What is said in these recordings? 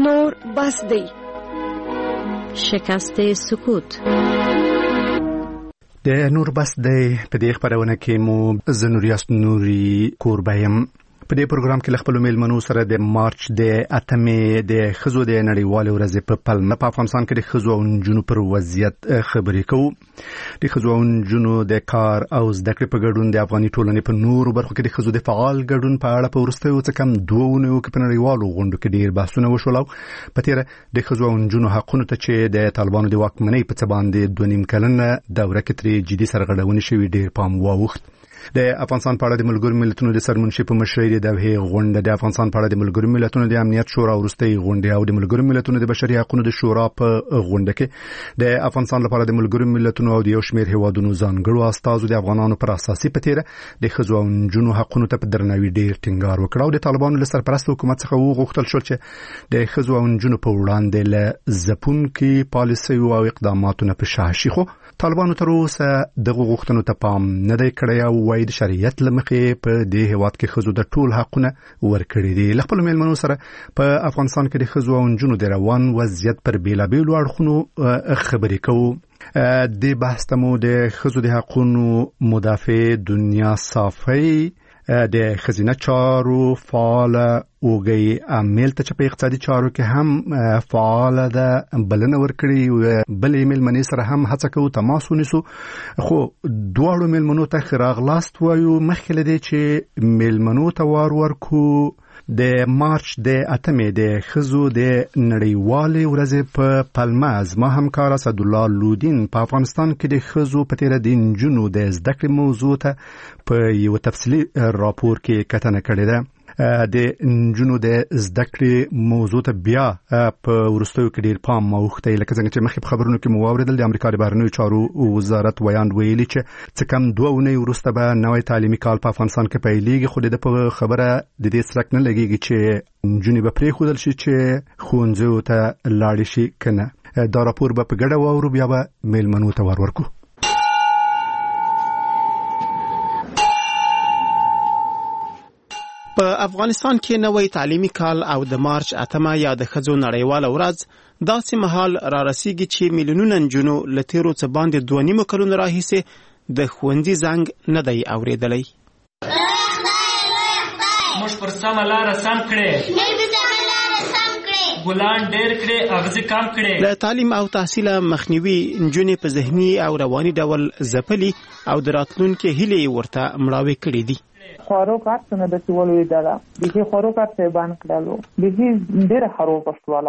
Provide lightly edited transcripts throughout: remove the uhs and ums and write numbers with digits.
نور بس دی. شکست سکوت. د نور بس دی په دې خبرونه کې مو زنوریاس نوري کوربایم. په دې پروګرام کې خپل میلمنو سره د مارچ د 8مې د خزو د نړیوال ورځ په پلمه په افغانستان کې د خزو او نجونو پر وضعیت خبرې کوو. د خزو او نجونو د کار او زده کړې په ګډون د افغاني ټولنې په نورو برخو کې د خزو د فعال ګډون په اړه په وروستیو څه کم 2 اونیو کې په نړیوالو غونډو کې ډېر بحثونه وشول. په تیر د خزو او نجونو حقونو ته چې د طالبانو د واکمنۍ په څه باندې 2.5 کلنه دوره کې ترې جدي سرغړونې شوې ډېر پام واوښت. د افغانستان په اړه د ملګرو ملتونو د سرمنشي په مشرۍ د غونډه د افغانستان په اړه د ملګرو ملتونو د امنیت شورا وروستۍ غونډه او د ملګرو ملتونو د بشري حقوقو د شورا په غونډه کې د افغانستان لپاره د ملګرو ملتونو او د یو شمېر هیوادونو ځانګړو استازو د افغانانو پر اساسي پتیره د خزو او نجونو حقوقو ته په درناوي ډیر ټینګار وکړ او د طالبانو له سرپرست حکومت څخه وغوښتل شو چې د خزو او نجونو په وړاندې له ځپونکي پالیسي او اقداماتو په شاشي خو طالبانو تر اوسه دغه غوښتنو ته پام نه دی کړی او وايي د شریعت لمخې په دې هیواد کې خزو د ټول حقونه ورکړي دي. خپل میلمنو سره په افغانستان کې د خزو او نجونو د روان وضعیت پر بیلابیلو اړخونو خبرې کوو. د بحث تمو د خزو د حقونو مدافع دنیا صافی د خزینه چارو فعال اوګي عامل ته چې په اقتصادي چارو کې هم فعال ده بلنه ورکړي بل ایمیل منی سره هم هڅه کوي تماس ونیسو. خو دواړو میلمنو ته خراغلاست وایو مخکې لدی چې میلمنو ته ورکو د مارچ د 8مې د خزو د نړیوال ورځ په پلمه از ما همکار اسد الله لودین په افغانستان کې د خزو په تیر د نجونو د زده کړې موضوع ته په یو تفصیلی راپور کې کتنه کړې ده. د نجونو د زده کړې موضوع ته بیا په ورستیو کې ډیر پام موخته لکه څنګه چې مخکې خبرونه کې مو اوریدل د امریکا د بهرنیو چارو وزارت ویان ویلي چې څه کم 2 اونۍ وروسته به نوې تعلیمي کال په افغانستان کې پیلېږي خو د په خبره د دې سرک نه لګيږي چې نجونې به پرېښودل شي چې ښوونځیو ته لاړې شي کنه. دا راپور به په ګډه واورو بیا به میلمنو ته ورکو. په افغانستان کې نوې تعلیمي کال او د مارچ 8مه یا د خزو نړیواله ورځ داسې مهال را رسیږي چې میلیونونه نجونو له تیرو څه باندې 2.5 کلونو راهیسې د ښوونځي زنګ نه دی اورېدلی. موږ پر سمه لاره سم کړې ګلان ډېر کړې اغزي کم کړې. له تعلیم او تحصیل مخنیوي نجونې په ذهني او رواني ډول ځپلي او د راتلونکي هیلې ورته مړاوې کړې دي. خواروکات څنګه د سیولو اداره د خواروکات ته باندې کړلو د ډېر خراب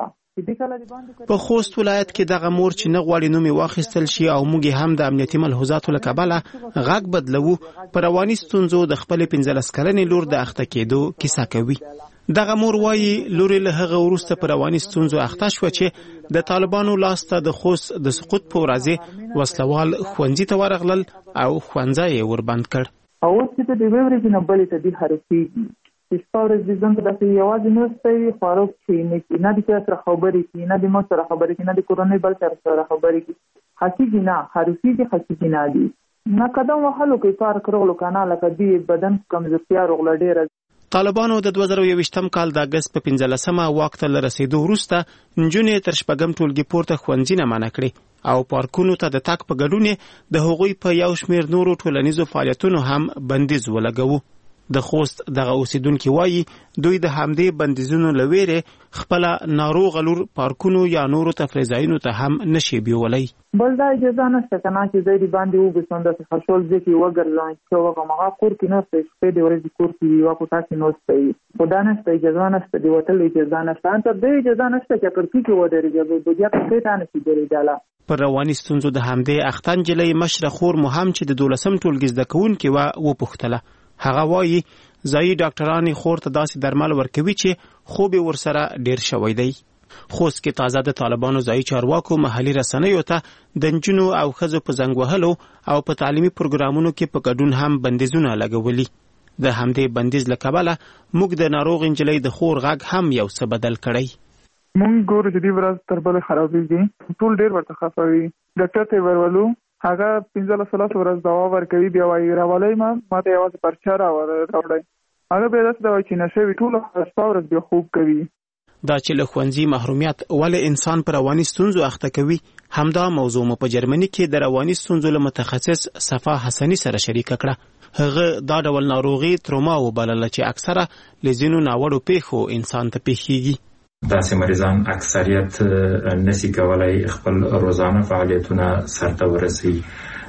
پښتواله په خوست ولایت کې دغه مور چې نه غواړي نوم واخیستل شي او موږ هم د امنیتي ملحوظاتو له کبله غږ بدلو پر رواني ستونزو د خپل 15 کلنې لور د اخته کېدو کیسه کوي. دغه مور وایي لور له هغه وروسته پر رواني ستونزو اخته شو چې د طالبانو لاسته د خوست د سقوط په ورځ وسلوال ښوونځي ته ورغلل او ښوونځی وربند کړ. او چې د ویورې نه بلې ته د حرکتي استورز د ځان ته د یوازې نوستي خاروق چې نه د سره خبرې کې نه د مو سره خبرې کې نه د کورونې بل سره خبرې کې حقیقي نه حرفي دي حقیقي نه دي نه قدم وهلو کې کار کړو کنه لکه دی بدن کمزورتیا رغله ډیره. طالبانو د 2021م کال د اگست په 15مه واک ته رسیدو وروسته نجونې تر شپږم ټولګي پورته ښوونځي نه منع کړي او پارکونو ته د تک په ګډون د هغوی په یو شمېر نورو ټولنیزو فعالیتونو هم بندیز ولګوو. د خوست دغه اوسیدونکو وایي دوی د همدې بندیزونو لویره خپل ناروغ لور پارکونو یا نورو تفریحاتو ته هم نشي بیولای. بل دا اجازه نشته کنه چې زری باندې وګسنده چې خشول ځکه وګرځي چې هغه کور کې نو څه په دې ورځ کور کې یو کوټه کې نو څه خدا نشته اجازه نشته دی وټل اجازه نشته انت دې اجازه نشته چې پر کې ودرېږي د بیا په څه تانه کې درېداله. پر رواني ستونزو د همدې اختن جلې مشره خور مهم چې د 12م ټولګي زده کوونکي و پوښتله. هغه وایي ځایي ډاکټران خور ته داسې درمل ورکوي چې خوب ورسره ډیر شوی دی. خوست کې تازه د طالبانو ځایي چارواکو محلي رسنیو ته د نجونو او ښځو په زنګ وهلو او په تعلیمي پروګرامونو کې په ګډون هم بندیزونه لګولي. د همدې بندیز له کبله موږ د ناروغ نجلۍ د خور غږ هم یو څه بدل کړی. مونږ ګورو چې دی ورځ تر بلې خرابېږي ټول ډېر ورته خفه وي. ډاکټر ته ورولو هغه 15 ورځ دوا ورکوي بیا وایي راولئ ما ته یوازې پرچه راوړئ. هغه بیا داسې دوا چې نشه وي ټوله شپه ورځ بیا خوب کوي. دا چې له ښوونځي محرومیت ولې انسان پر رواني ستونزو اخته کوي. همدا موضوع مو په جرمني کې د رواني ستونزو له متخصص صفا حسني سره شریکه کړه. هغه دا ډول ناروغي تروما وبلله چې اکثره له ځینو ناوړو پیښو انسان ته پیښیږي. داسې مریضان اکثریت نسی کولای خپل روزانه فعالیتونه سرته ورسوي،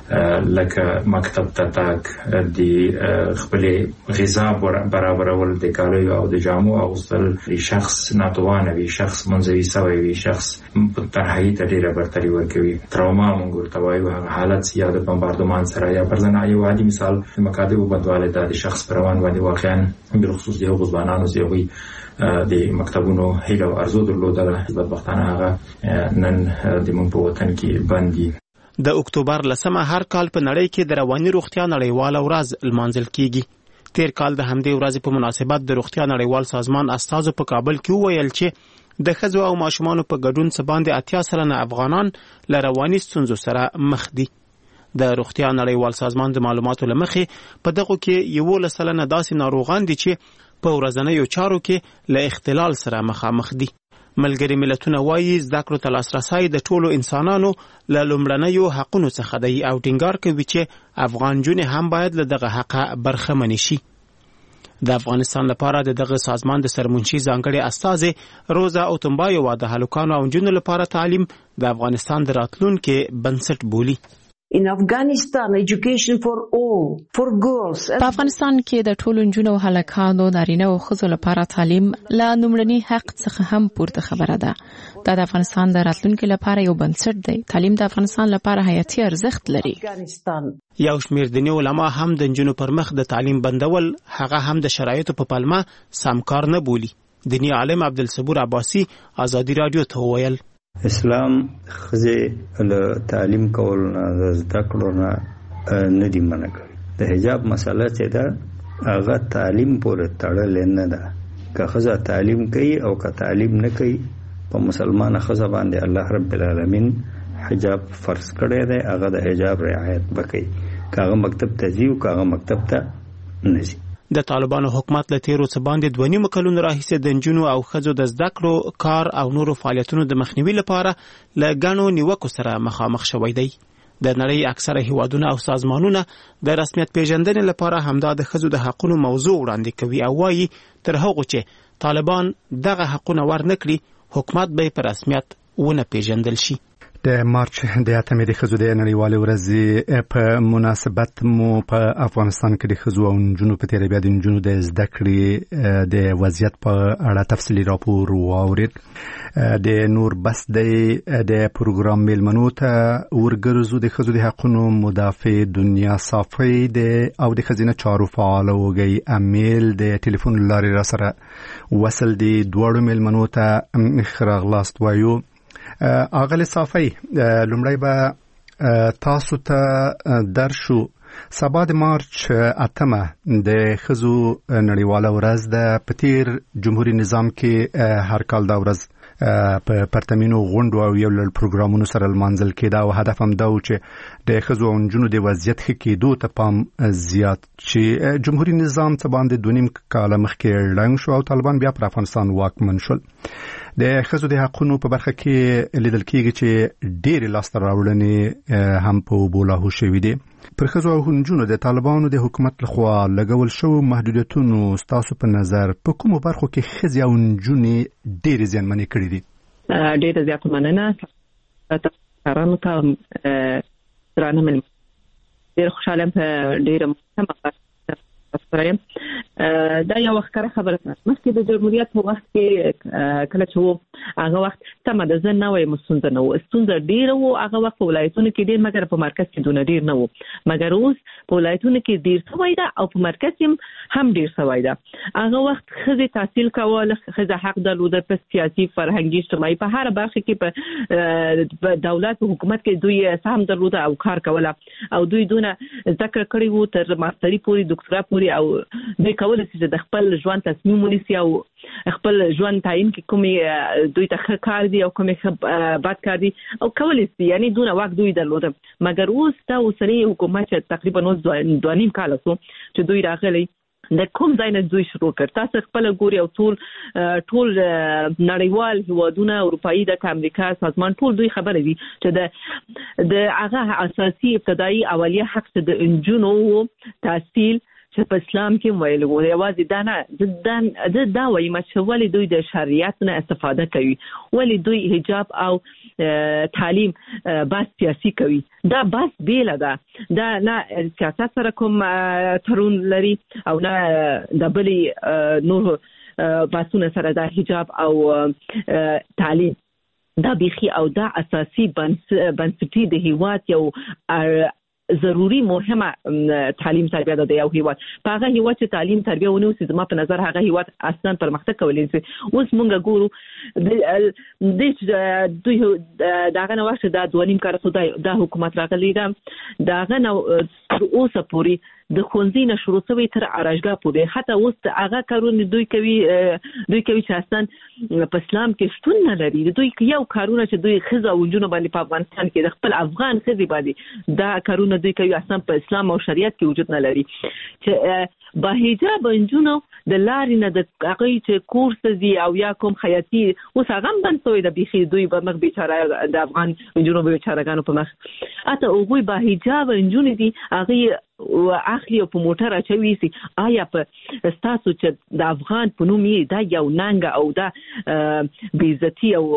لکه مکتب ته تګ، د خپل غذا برابرول، د کالیو او د جامو اغوستل، شخص ناتوانه وي، شخص منزوي سوی وي، شخص تنهایي ته ډېره برتري ورکوي. تروما موږ ورته وایو هغه حالت یا د بمباردمان سره یا پر ځای یو عادي مثال د مقادیرو بدواله د شخص پر روان باندې واقعا بالخصوص د هغو ځوانانو چې هغوی د مکتبونو هیله او ارزو درلودله، بدبختانه هغه نن د موږ په وطن کې بند دي. د اکتوبر 10 هر کال په نړۍ کې د رواني روغتیا نړیواله ورځ لمانځل کیږي. تیر کال د همدې ورځې په مناسبت د روغتیا نړیوال سازمان استازو په کابل کې وویل چې د ښځو او ماشومانو په ګډون څه باندې 80 سلنه افغانان له رواني ستونزو سره مخ دي. د روغتیا نړیوال سازمان د معلوماتو له مخې په دغه کې 11 سلنه داسې ناروغان دي چې په ورځنیو چارو کې له اختلال سره مخامخ دي. ملګري ملتونه وایي زده کړو ته لاسرسی د ټولو انسانانو له لومړنیو حقونو څخه دی او ټینګار کوي چې افغان نجونې هم باید له دغه حقه برخمنې شي. د افغانستان لپاره د دغه سازمان د سرمنشي ځانګړي استازې روزا اوتمبایو د هلکانو او نجونو لپاره تعلیم د افغانستان د راتلونکي بنسټ بولي. In Afghanistan, education for all, for girls. په افغانستان کې د ټولو نجونو او هلکانو، نارینه او ښځو لپاره تعلیم له لومړني حق څخه هم پورته خبره ده. دا د افغانستان د راتلونکي لپاره یو بنسټ دی. تعلیم د افغانستان لپاره حیاتي ارزښت لري. یو شمېر دیني علما هم د نجونو پر مخ د تعلیم بندول هغه هم د شرایطو په پلمه سمکار نه بولي. دیني عالم عبدالصبور عباسي ازادي رادیو ته وویل اسلام خزه له تعلیم کول نه زده کړو نه دی منع کړی. د حجاب مسله چې ده هغه تعلیم پورې تړلې نه ده. که خزه تعلیم کوي او که تعلیم نه کوي، په مسلمانه خزه باندې الله رب العالمین حجاب فرض کړی دی، هغه د حجاب رعایت وکړي. که هغه مکتب ته ځي او که هغه مکتب ته نه ځي. د طالبانو حکومت له تیرو څه باندې 2.5 کلونو راهیسې د نجونو او ښځو د زده کړو، کار او نورو فعالیتونو د مخنیوي لپاره له ګڼو نیوکو سره مخامخ شوی دی. د نړۍ اکثره هیوادونه او سازمانونه د رسمیت پیژندنې لپاره همدا د ښځو د حقونو موضوع وړاندې کوي او وایي تر هغو چې طالبان دغه حقونه ورنکړي، حکومت به په رسمیت ونه پیژندل شي. د مارچ د 8 د ښځو د نړیوالې ورځې په مناسبت مو په افغانستان کې د ښځو او نجونو په تیره بیا د نجونو د زده کړې د وضعیت په اړه تفصیلي راپور واورید. د نور بس د پروګرام میلمنو ته ورګرځو د ښځو د حقونو مدافع دنیا صافی او د ښځینه چارو فعال وګي امیل د ټلیفون لارې را سره وصل دي. دواړو میلمنو ته خراغلاست وایو. اغلی صافی، لومړی به تاسو ته درشو. سبا د مارچ 8 د ښځو نړیواله ورځ ده. په تیر جمهوریت نظام کې هر کال دا ورځ په پرتمینو غونډو او یو لړ پروګرامونو سره لمانځل کېده او هدف هم دا و چې د ښځو او نجونو د وضعیت ښه کېدو ته پام زیات شي. جمهوریت نظام څه باندې 2.5 کاله مخکې ړنګ شو او طالبان بیا پر افغانستان واکمن شول. د ښځو د حقونو په برخه کې لیدل کېږي چې ډېرې لاسته راوړنې هم په بولاهو شوي دي. پر ښځو او نجونو د طالبانو د حکومت لخوا لګول شوو محدودیتونو ستاسو په نظر په کومو برخو کې ښځې او نجونې ډېرې زیانمنې کړي دي؟ ډېره زیاته مننه. کارانو ته درانه مننه. ډېر خوشحاله یم په ډېره مهمه سره دا یو ښکاره خبره ده. مخکې د جمهوریت په وخت کې کله چې هغه وخت سمه ده، زه نه وایم ستونزه نه وه، ستونزه ډېره وه هغه وخت په ولایتونو کې ډېر، مګر په مرکز کې دونه ډېر نه وو. مګر اوس په ولایتونو کې ډېر شوی ده او په مرکز کې هم ډېر شوی ده. هغه وخت ښځې تحصیل کوله، ښځه حق درلوده په سیاسي، فرهنګي، اجتماعي، په هر برخه کې په دولت په حکومت کې دوی سهم درلوده او کار کوله او دوی دونه زده کړه کړې وو تر ماستري پورې، ډاکټرا پورې، او دوی کولی شي چې د خپل ژوند تصمیم ونیسي او خپل ژوند تعیین کې کومې دوی ته ښه کار دي او کومې بد کار دي او کولی شي، یعنې دونه واک دوی درلوده. مګر اوس دا اوسنی حکومت چې تقریبا اوس 2.5 کاله شو چې دوی راغلي د کوم ځای نه دوی شروع کړ. تاسو خپل ګوري او ټول نړیوال هیوادونه اروپאי د امریکا سازمان ټول دوی خبره دي چې د هغه اساسي ابتدایي اولیه حق د انجونو تحصیل چې په اسلام کې ویل وو یوازې دا نه دا وايي چې ولې دوی د شریعت نه استفاده کوي، ولې دوی حجاب او تعلیم بس سیاسي کوي. دا بس بیل ده، دا نه سیاست سره کوم تړون لري او نه د بلې نور باسونه سره د حجاب او تعلیم. دا بيخي او دا اساسي بنسټي د هیواد یو ضروري مهمه تعلیم تربیه ده د یو هیواد. په هغه هیواد چې تعلیم تربیه ونه وسي زما په نظر هغه هیواد اصلا پرمختګ کولی شي. اوس مونږ ګورو د دوی داغه نو وخت د 2.5 کال د حکومت راغلی ده، داغه نو اوسه پوری د خونځي نه شروع شوی تر ارشګه پورې حتی اوس هغه کارونه دوی کوي چې اصلا په اسلام کې شتون نه لري. دوی یو کارونه چې دوی خزه او جنونو باندې په افغانستان کې د خپل افغان خزي باندې دا کارونه دوی کوي اصلا په اسلام او شریعت کې وجود نه لري. چې با حجاب جنونو د لارې نه د هغه چې کورس دي او یا کوم خیاطي اوس هغه بند شوی د بيخي دوی په مخ بیچاره د افغان جنونو بیچارهګانو په مخ اته هغه با حجاب جنونو دي هغه اخلي په موټر اچوي سي. آیا په تاسو چې د افغان په نوم یې دا یو ننګ او دا بیزتی او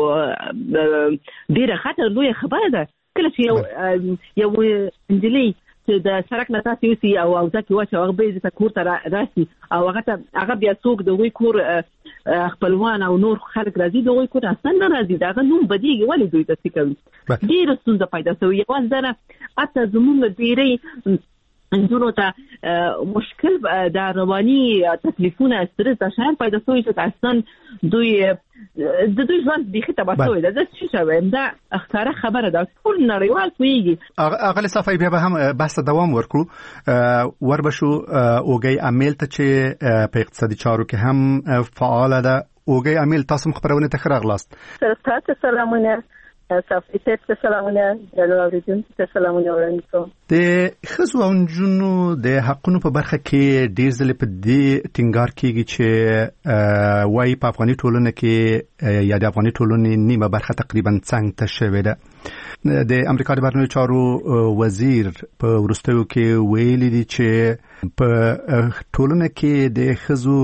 ډیره خطر لوی خبره ده کله چې یو انجلی چې د سرک نه تاسو یې او ځکه واچ هغه به د کور ته راشي او هغه بیا څوک د وی کور خپلوان او نور خلک راځي د وی کور اصلا نه راځي دا نو بدیږي ولې دوی تاسو کوي ډیره ستونزه پیدا شوی. یو ځنه اته زموږ ډیره انجونو ته مشکل د رواني تکلیفونه سترس د شان پیدا شوی چې اصلا دوی ځان بيخي تباسوي دا څه شوی دا اختاره خبره ده ټول نړیوال کوي. اغلی صفای بیا به هم بحث دوام ورکړو وربشو اوګي امیل ته چې په اقتصادي چارو کې هم فعال ده. اوګي امیل تاسو خبرونه ته خراغلاست. تاسو سلامونه صافیته سلامونه د اوریدونکو ته سلامونه ورکوم. د خزو او نجونو د حقونو په برخه کې ډیر ځله په دې ټینګار کیږي چې وايي په افغاني ټولنه کې یا د افغاني ټولنې نیمه برخه تقریبا څنګه ته شوې ده. د امریکا د بهرنیو چارو وزیر په وروستیو کې ویلي دي چې په ټولنه کې د خزو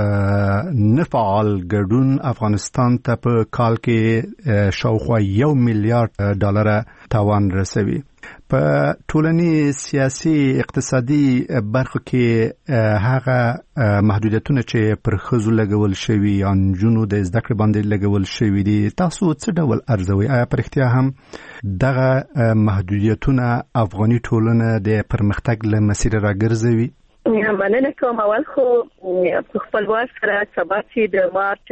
نه فعال ګډون افغانستان ته په کال کې شاوخوا $1 میلیارډ تاوان رسوي. په ټولنی سیاسي اقتصادي برخو کې هغه محدودیتونه چې پر خزو لګول شوی یا جنونو د زده کړې باندې لګول شوی دي تاسو څه ډول ارزوي؟ آیا پر اختیار هم دغه محدودیتونه افغاني ټولنه د پرمختګ له مسیر راګرځوي؟ مننه کوم. اول خو په خپلوار سره سبا چې د مارچ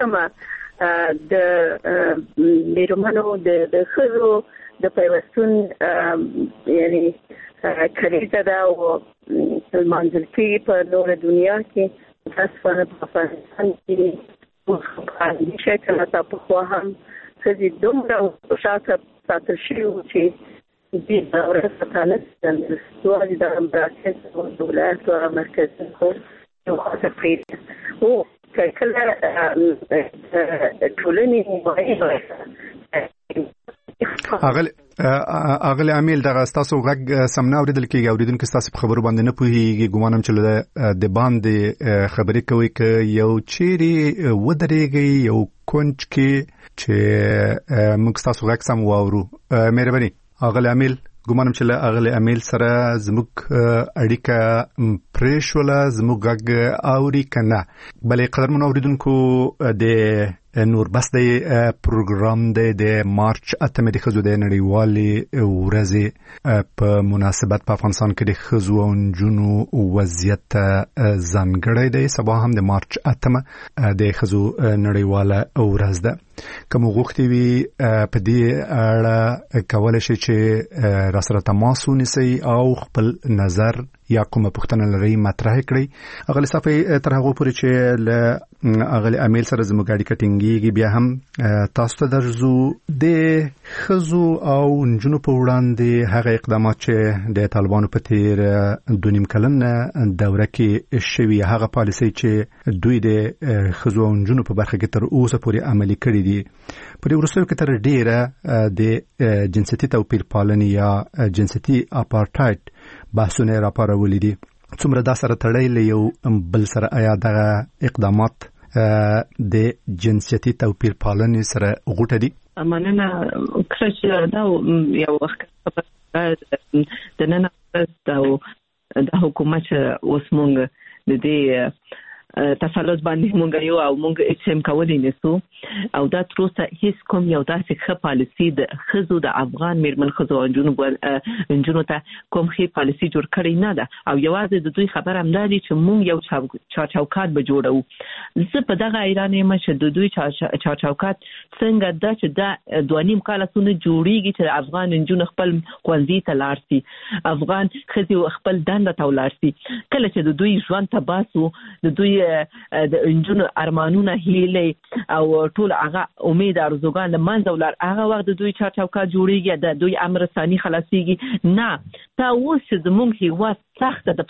8 د میرمنو د خزو د پیوستون یعنی کلیزه ده او المنزلتی په نور دنیا کې متاسفانه په افغانستان کې په شکل تاسو په هم خزي دومره شاته ساتل شي چې د ورسره ستاسو سوالي د امریکا او دولت او مرکزي خو یو خاطر پیدا او کله ټولنې مهمه اغلی امیل دغه تاسو غږ سمنا اوریدل کیږي اوریدونکو تاسو په خبرو باندې نه پوهیږي ګومانم چې د باندې خبرې کوي ک یو چيري ودرېږي یو کونج کې چې موږ تاسو غږ سم واورو. مهرباني اغلی امیل ګومانم چې اغلی امیل سره زموږ اړیکه پریشوله زموږ غږ اوري کنه بلې قدرمن اوریدونکو د نور بس د پروګرام د مارچ 8 د خزو د نړیوالې ورځې په مناسبت په افغانستان کې د خزو او نجونو وضعیت ځانګړی دی. سبا هم د مارچ 8 د خزو نړیواله ورځ ده. کوم غوښتي وي په دې اړه کولای شي چې را سره تماس ونیسي او خپل نظر یا کومه پوښتنه لري مطرح کړئ. اغلی صافي تر هغه پورې چې ل اغلی امیل سره زموږ اړیکه ټینګیږي بیا هم تاسو ته درځو د خزو او نجونو په وړاندې هغه اقدامات چې د طالبانو په تیر 2.5 کلن دوره کې شوي هغه پالیسي چې دوی د خزو او نجونو په برخه کې تر اوسه پورې عملي کړي دي. په دې وروستیو کې تر ډیره د جنسیتي توپیر پالنې یا جنسیتي اپارټایډ بحثونه راپارولي دي. څومره دا سره تړلی یو بل سره آیا دغه اقدامات د جنسیتي توپیر پالنې سره غوټه دي؟ مننه. کله دا یو وخت د نن ورځ د حکومت اوس مونږ د دې تسلط باندې مونږ یو او مونږ اچم کولای نسو او دا تر اوسه هیڅ کوم یو داسې ښه پالیسي د خزو د افغان میرمن خزو انجونو ته کوم ښه پالیسي جوړ کړی نه ده او یوازې د دوی خبر هم دی چې مونږ یو چوکاټ به جوړو. زه په دغه ایران یم چې د دوی چوکاټ څنګه دا چې دا 2.5 کال سونه جوړیږي چې افغان انجونو خپل ښوونځي ته لاړ شي، افغان خزي خپل دنده ته ولاړ شي. کله چې د دوی ژوند ته باسو د دوی د انجونو ارمانونه هیله او ټول هغه امید ارزوګان د منځ ولر هغه وخت د دوی چوکاټ جوړیږي د دوی امر ثاني خلاصيږي. نه تا اوس زموږ هیواد سخت د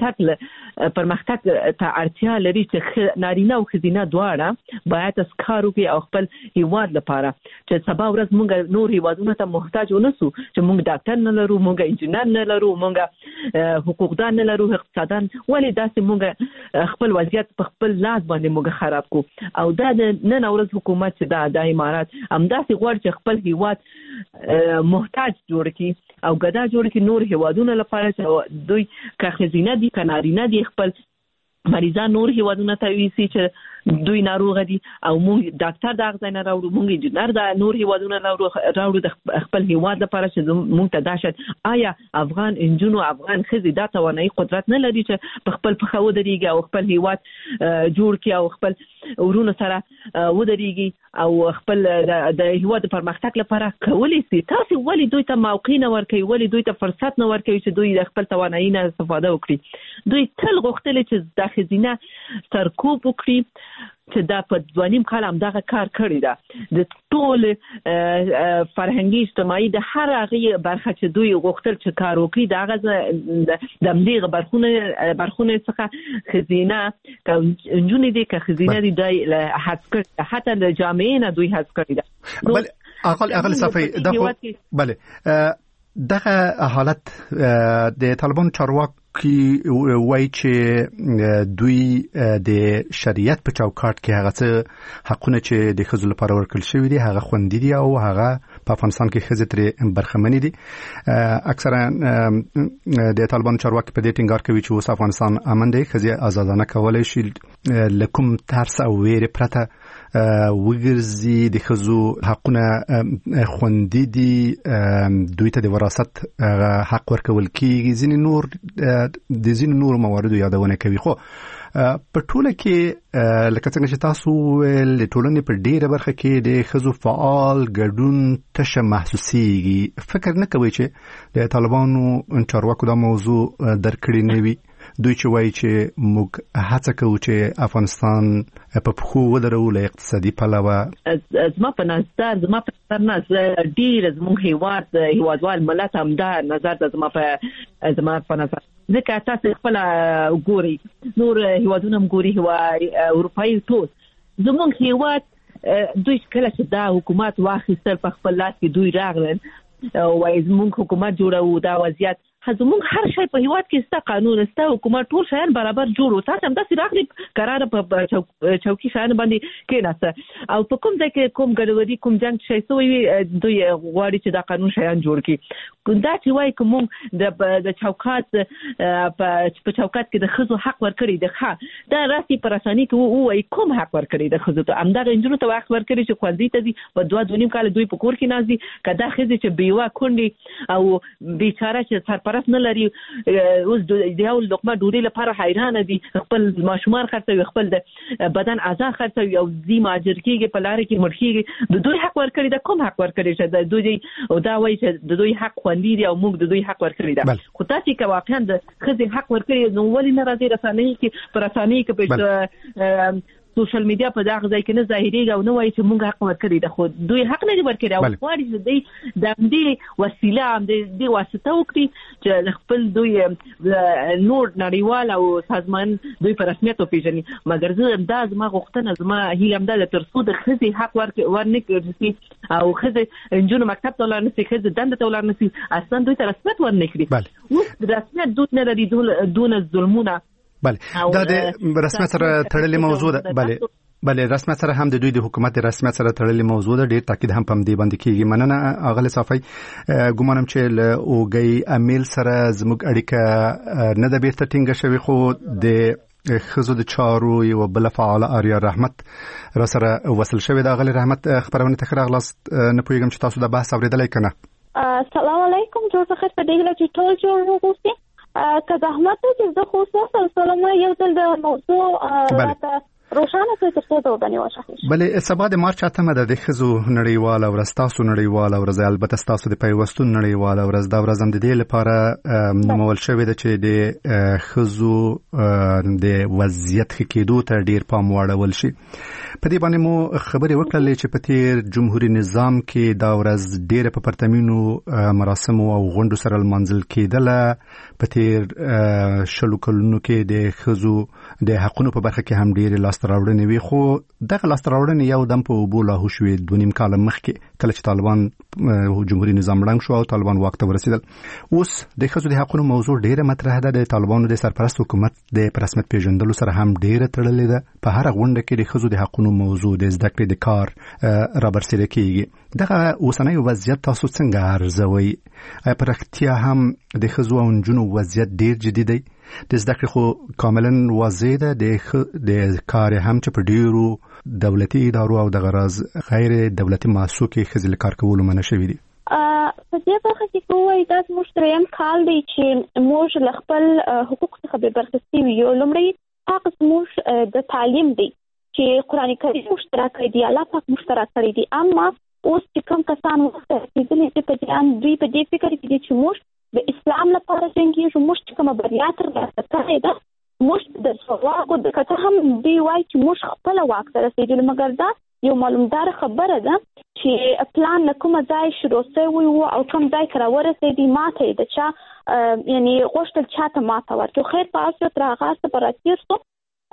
پرمختګ ته اړتیا لري چې نارینه او ښځینه دواړه باید اسکار وکړي او خپل هیواد لپاره چې سبا ورځ موږ نور هیوادونو ته محتاج ونسو چې موږ ډاکټر نه لرو، موږ انجینر نه لرو، موږ حقوقدان نه لرو، اقتصاددان، ولې داسې موږ خپل وضعیت په خپل لاس باندې موږ خراب کو. او دا د نن ورځ حکومت چې د امارات همداسې غواړي چې خپل هیواد محتاج جوړ کړي او ګدا جوړ کړي نور هیوادونو لپاره چې دوی که خزینه دي که نارینه دي خپل مریضان نور هیوادونو ته ویسي چې دوی ناروغ دي او موږ ډاکټر د هغه نه راوړو، موږ انجینر د نور هیوادونو راوړو د خپل هیواد لپاره چې موږ ته داشت. آیا افغان انجونو افغان خزي دا توانایي قدرت نه لري چې په خپل پخه ودرېږي او خپل هیواد جوړ کړي او خپل ورونو سره ودرېږي او خپل د هیواد پرمختګ لپاره کولی شي؟ تاسو ولې دوی ته موقع نه ورکوي، ولې دوی ته فرصت نه ورکوي چې دوی د خپل توانایي نه استفاده وکړي؟ دوی تل غوښتل چې د خزینه سرکوب وکړي چې دا په 2.5 کال هم دغه کار کړی ده. د ټول فرهنګي اجتماعي د هر هغه برخه چې دوی غوښتل چې کار وکړي د هغه د همدغه برخونه څخه خزینه انجونې دي که خزینه دي دوی حذف کړي، حتی د جامعې نه دوی حذف کړي ده. بل اقل صفحي بله دغه حالت د طالبان چارواکي وایي چې دوی د شریعت په چوکاټ کې هغه څه حقونه چې د ښځو لپاره ورکړل شوي دي هغه خوندي دي او هغه په افغانستان کې ښځې ترې برخمنې دي. اکثرا د طالبان چارواکي په دې ټینګار کوي چې اوس افغانستان امن دی، ښځې آزادانه کولی شي له کوم ترس او ویرې پرته وګرځي، د ښځو حقونه خوندي دي، دوی ته د وراثت حق ورکول کیږي، ځینې نور مواردو یادونه کوي. خو په ټوله کې لکه څنګه چې تاسو ویل د ټولنې په ډیره برخه کې د ښځو فعال ګډون تشه محسوسیږي. فکر نه کوي چې د طالبانو چارواکو دا موضوع درکړې نه وي؟ دوی چې وایي چې موږ هڅه کوو چې افغانستان په پښو ودرو له اقتصادي پلوه. زما په نظر نه ډیر زموږ هیوادوال ملت هم دا نظر ده. زما په نظر ځکه تاسو خپل ګوري نور هیوادونه هم ګوري، اروپایي ټول زموږ هیواد دوی کله چې دا حکومت واخیستل په خپل لاس کې دوی راغلل وایي زموږ حکومت جوړو دا وضعیت زموږ هر شی په هیواد کې ستا قانون ستا حکومت ټول شیان برابر جوړو. تاسو هم داسې راغلي قرار په چوکي شیان باندې کېناسته او په کوم ځای کې کوم ګډوډي کوم جنګ شي سوی دوی غواړي چې دا قانون شیان جوړ کړي. دا چې وایي کوم د چوکات په چوکات کې د خزو حق ورکړي د دا راسي پر اساني کې وایي کوم حق ورکړي د خزو ته همدغه انجونو ته حق ورکړي چې خوندې ته دي په 2.5 کال دوی په کور کې نازي کدا خزي چې بیوا کونډي او بیچاره چې سرپر مهارت نه لري اوس د یو لقمه ډوډۍ لپاره حیران دي خپل ماشومان خرڅوي خپل د بدن اعضاء خرڅوي او زی ماجر کېږي په لار کې مړ کېږي د دوی حق ورکړي دا کوم حق ورکړي چې د دوی او دا وایي چې د دوی حق خوندي دي او موږ د دوی حق ورکړي دا خو تاسو کې واقعا د خځې حق ورکړي نو ولې نه راځي رسنۍ کې پر رسنۍ کې په سوشل میډیا په دغه ځای کې نه ظاهريږي او نو وایي چې موږ حق ورکړي دا خو دوی حق نه ورکړي او غواړي چې دوی د دې وسیله هم د واسطه وکړي چې خپل دوی نور نړیوال او سازمان دوی په رسمیت وپیژني مګر زه انداز ما غوښتنه زما هیله هم ده تر څو د خځې حق ورنکړي او خځې انجونو مکتب ته ولاړ نشي خځې دنده ته ولاړ نشي اصلا دوی ته رسمیت ورنکړي اوس د رسمیت دوی نه لري دون ظلمونه بله دا د رسمیت سره تړلې موضوع ده بله رسمیت سره هم د دوی د حکومت رسمیت سره تړلې موضوع ده ډیر تاکید هم پم دی باندې کیږي مننه اغله صافي ګومانم چې له اوګي امیل سره زموږ اړیکه نه د بیرته ټینګه شوی خو د خزو د چارو یو بل فعال آریا رحمت را سره وصل شوی د اغله رحمت خبرونه تخره اغلاس نه پویګم چې تاسو د بحث اوریدلای کنه السلام علیکم جوړ خیر په دې چې ټول جوړ وګورئ که زحمت چې زه خو سلام یو ځل د موضوع راته روښانه کړئ تر څو ته وبنیوشه بله سبا د مارچ 8 د خزو نړیوال او ورستاسو نړیوال او ورځ البته تاسو د پیوستون نړیوال او ورځ دا ورځ هم د دې لپاره نومول شوې ده چې د خزو د وضعیت کېدو ته ډیر پام واړول شي په دې باندې مو خبرې وکړلې چې په تیر جمهوریت نظام کې دا ورځ ډیر په پرتمینو مراسم او غونډو سره منځل کېدله په تیر شلو کلونو کې د خزو د حقونو په برخه کې هم ډیر لاس راوړنې وي خو دغه لاس راوړنې یو دم په اوبو لاهو شوې 2.5 کال مخکې کله چې طالبان جمهوریت نظام ړنګ شو او طالبان واک ته ورسېدل اوس د خزو د حقونو موضوع ډیره مطرح ده د طالبانو د سرپرست حکومت د رسمیت پیژندلو سره هم ډیره تړلې ده په هر غونډه کې د خزو د حقونو موضوع د زده کړې د کار رابرسېره کیږي دغه اوسنۍ وضعیت تاسو څنګه ارزوي په رښتیا هم د خزو او نجونو وضعیت ډیر جدي دی د زده کړې خو کاملا واضح ده د کار هم چې په ډیرو دولتي ادارو او د غرض غیر دولتي مؤسسو کې خزل کار کولو منع شوی دي په دې برخه کې کومه دا زموږ دریم کال دی چې موږ له خپل حقوق څخه به برخصتي یو لومړی حق زموږ د تعلیم دی چې قرآن کریم مشترک دی الله پاک مشترک کړی دی اما اوس چې کوم کسان چې په دې فکر کې دي چې موږ د اسلام لپاره څنګه موږ کومه بریا ترلاسه کړې ده موږ د سواغو د کته هم دی وای چې موږ خپل واک ته رسیدل مګر دا یو معلومدار خبره ده چې پلان کومه ځای شروع شوی وو او کوم ځای کرا ورسېدی ماته د چا یعنی غوښتل چاته ماته ورته خیر پاسو تر هغه سپاراتیر سو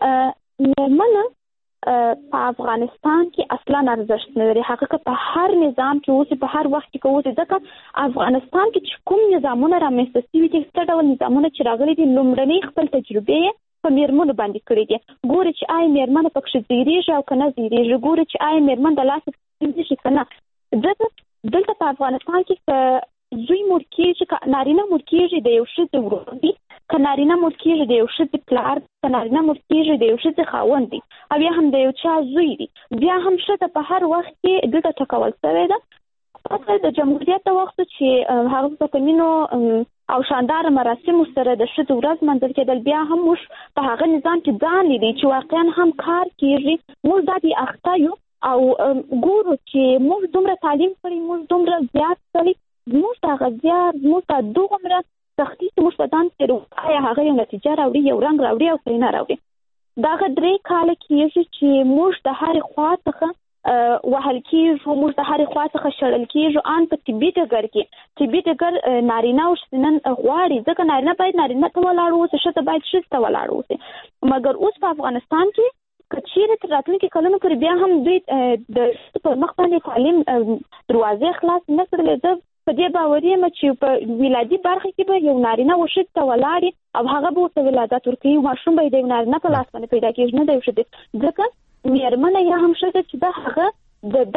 منه په افغانستان کې اصلا ارزښت نه لري حقیقت په هر نظام کې اوس په هر وخت کې اوس ځکه افغانستان کې چې کوم نظامونه رامنځته شوي دي څه ډول نظامونه چې راغلي دي لومړنۍ خپل تجربې په میرمنو باندې کړې دي ګوري چې آی میرمن پکې زیریږي او کنه زیریږي ګوري چې آی میرمن د لاس دې شي کنه دلته په افغانستان کې زوی مور کېږي نارینه مور کېږي د یو ښځې ورور دی که نارینه مور کېږي د یو ښځې پلار که نارینه مور کېږي د یو ښځې خاوند دی او یا هم د یو چا زوی دی بیا هم ښځه په هر وخت کې دلته ټاکول شوې ده پس د جمهوریت د وخت چې هغه په تمینو او شاندار مراسم سره د ښځو ورځ منځل کېدل بیا هم موږ په هغه نظام کې ځان لیدي چې واقعا هم کار کېږي موږ دا دې اخته یو او ګورو چې موږ دومره تعلیم کړی موږ دومره زیات کړی موږ هغه زیات موږ ته دومره سختي چې موږ په ځان کې آیا هغه یو نتیجه راوړي یو رنګ راوړي او که نه راوړي دغه 3 کاله کېږي چې موږ د هرې خوا څخه وهل کېږو موږ د هرې خوا څخه شړل کېږو ان په طبي ډګر کې طبي ډګر نارینه او ښځینه غواړي ځکه نارینه باید نارینه ته ولاړ اوسي ښځه باید ښځې ته ولاړ اوسي مګر اوس په افغانستان کې که چیرې تر راتلونکي کلونو پورې بیا هم دوی د پر مخ باندې تعلیم دروازې خلاص نه کړلې زه په دې باور یم چې په ولادي برخه کې به یو نارینه و ښځې ته ولاړ او هغه به ورته ولادت ورکوي ماشوم به یې د یو نارینه په لاس باندې پیدا کېږي نه د یو ښځې ځکه میرمنه یا هم ښځه چې د هغه د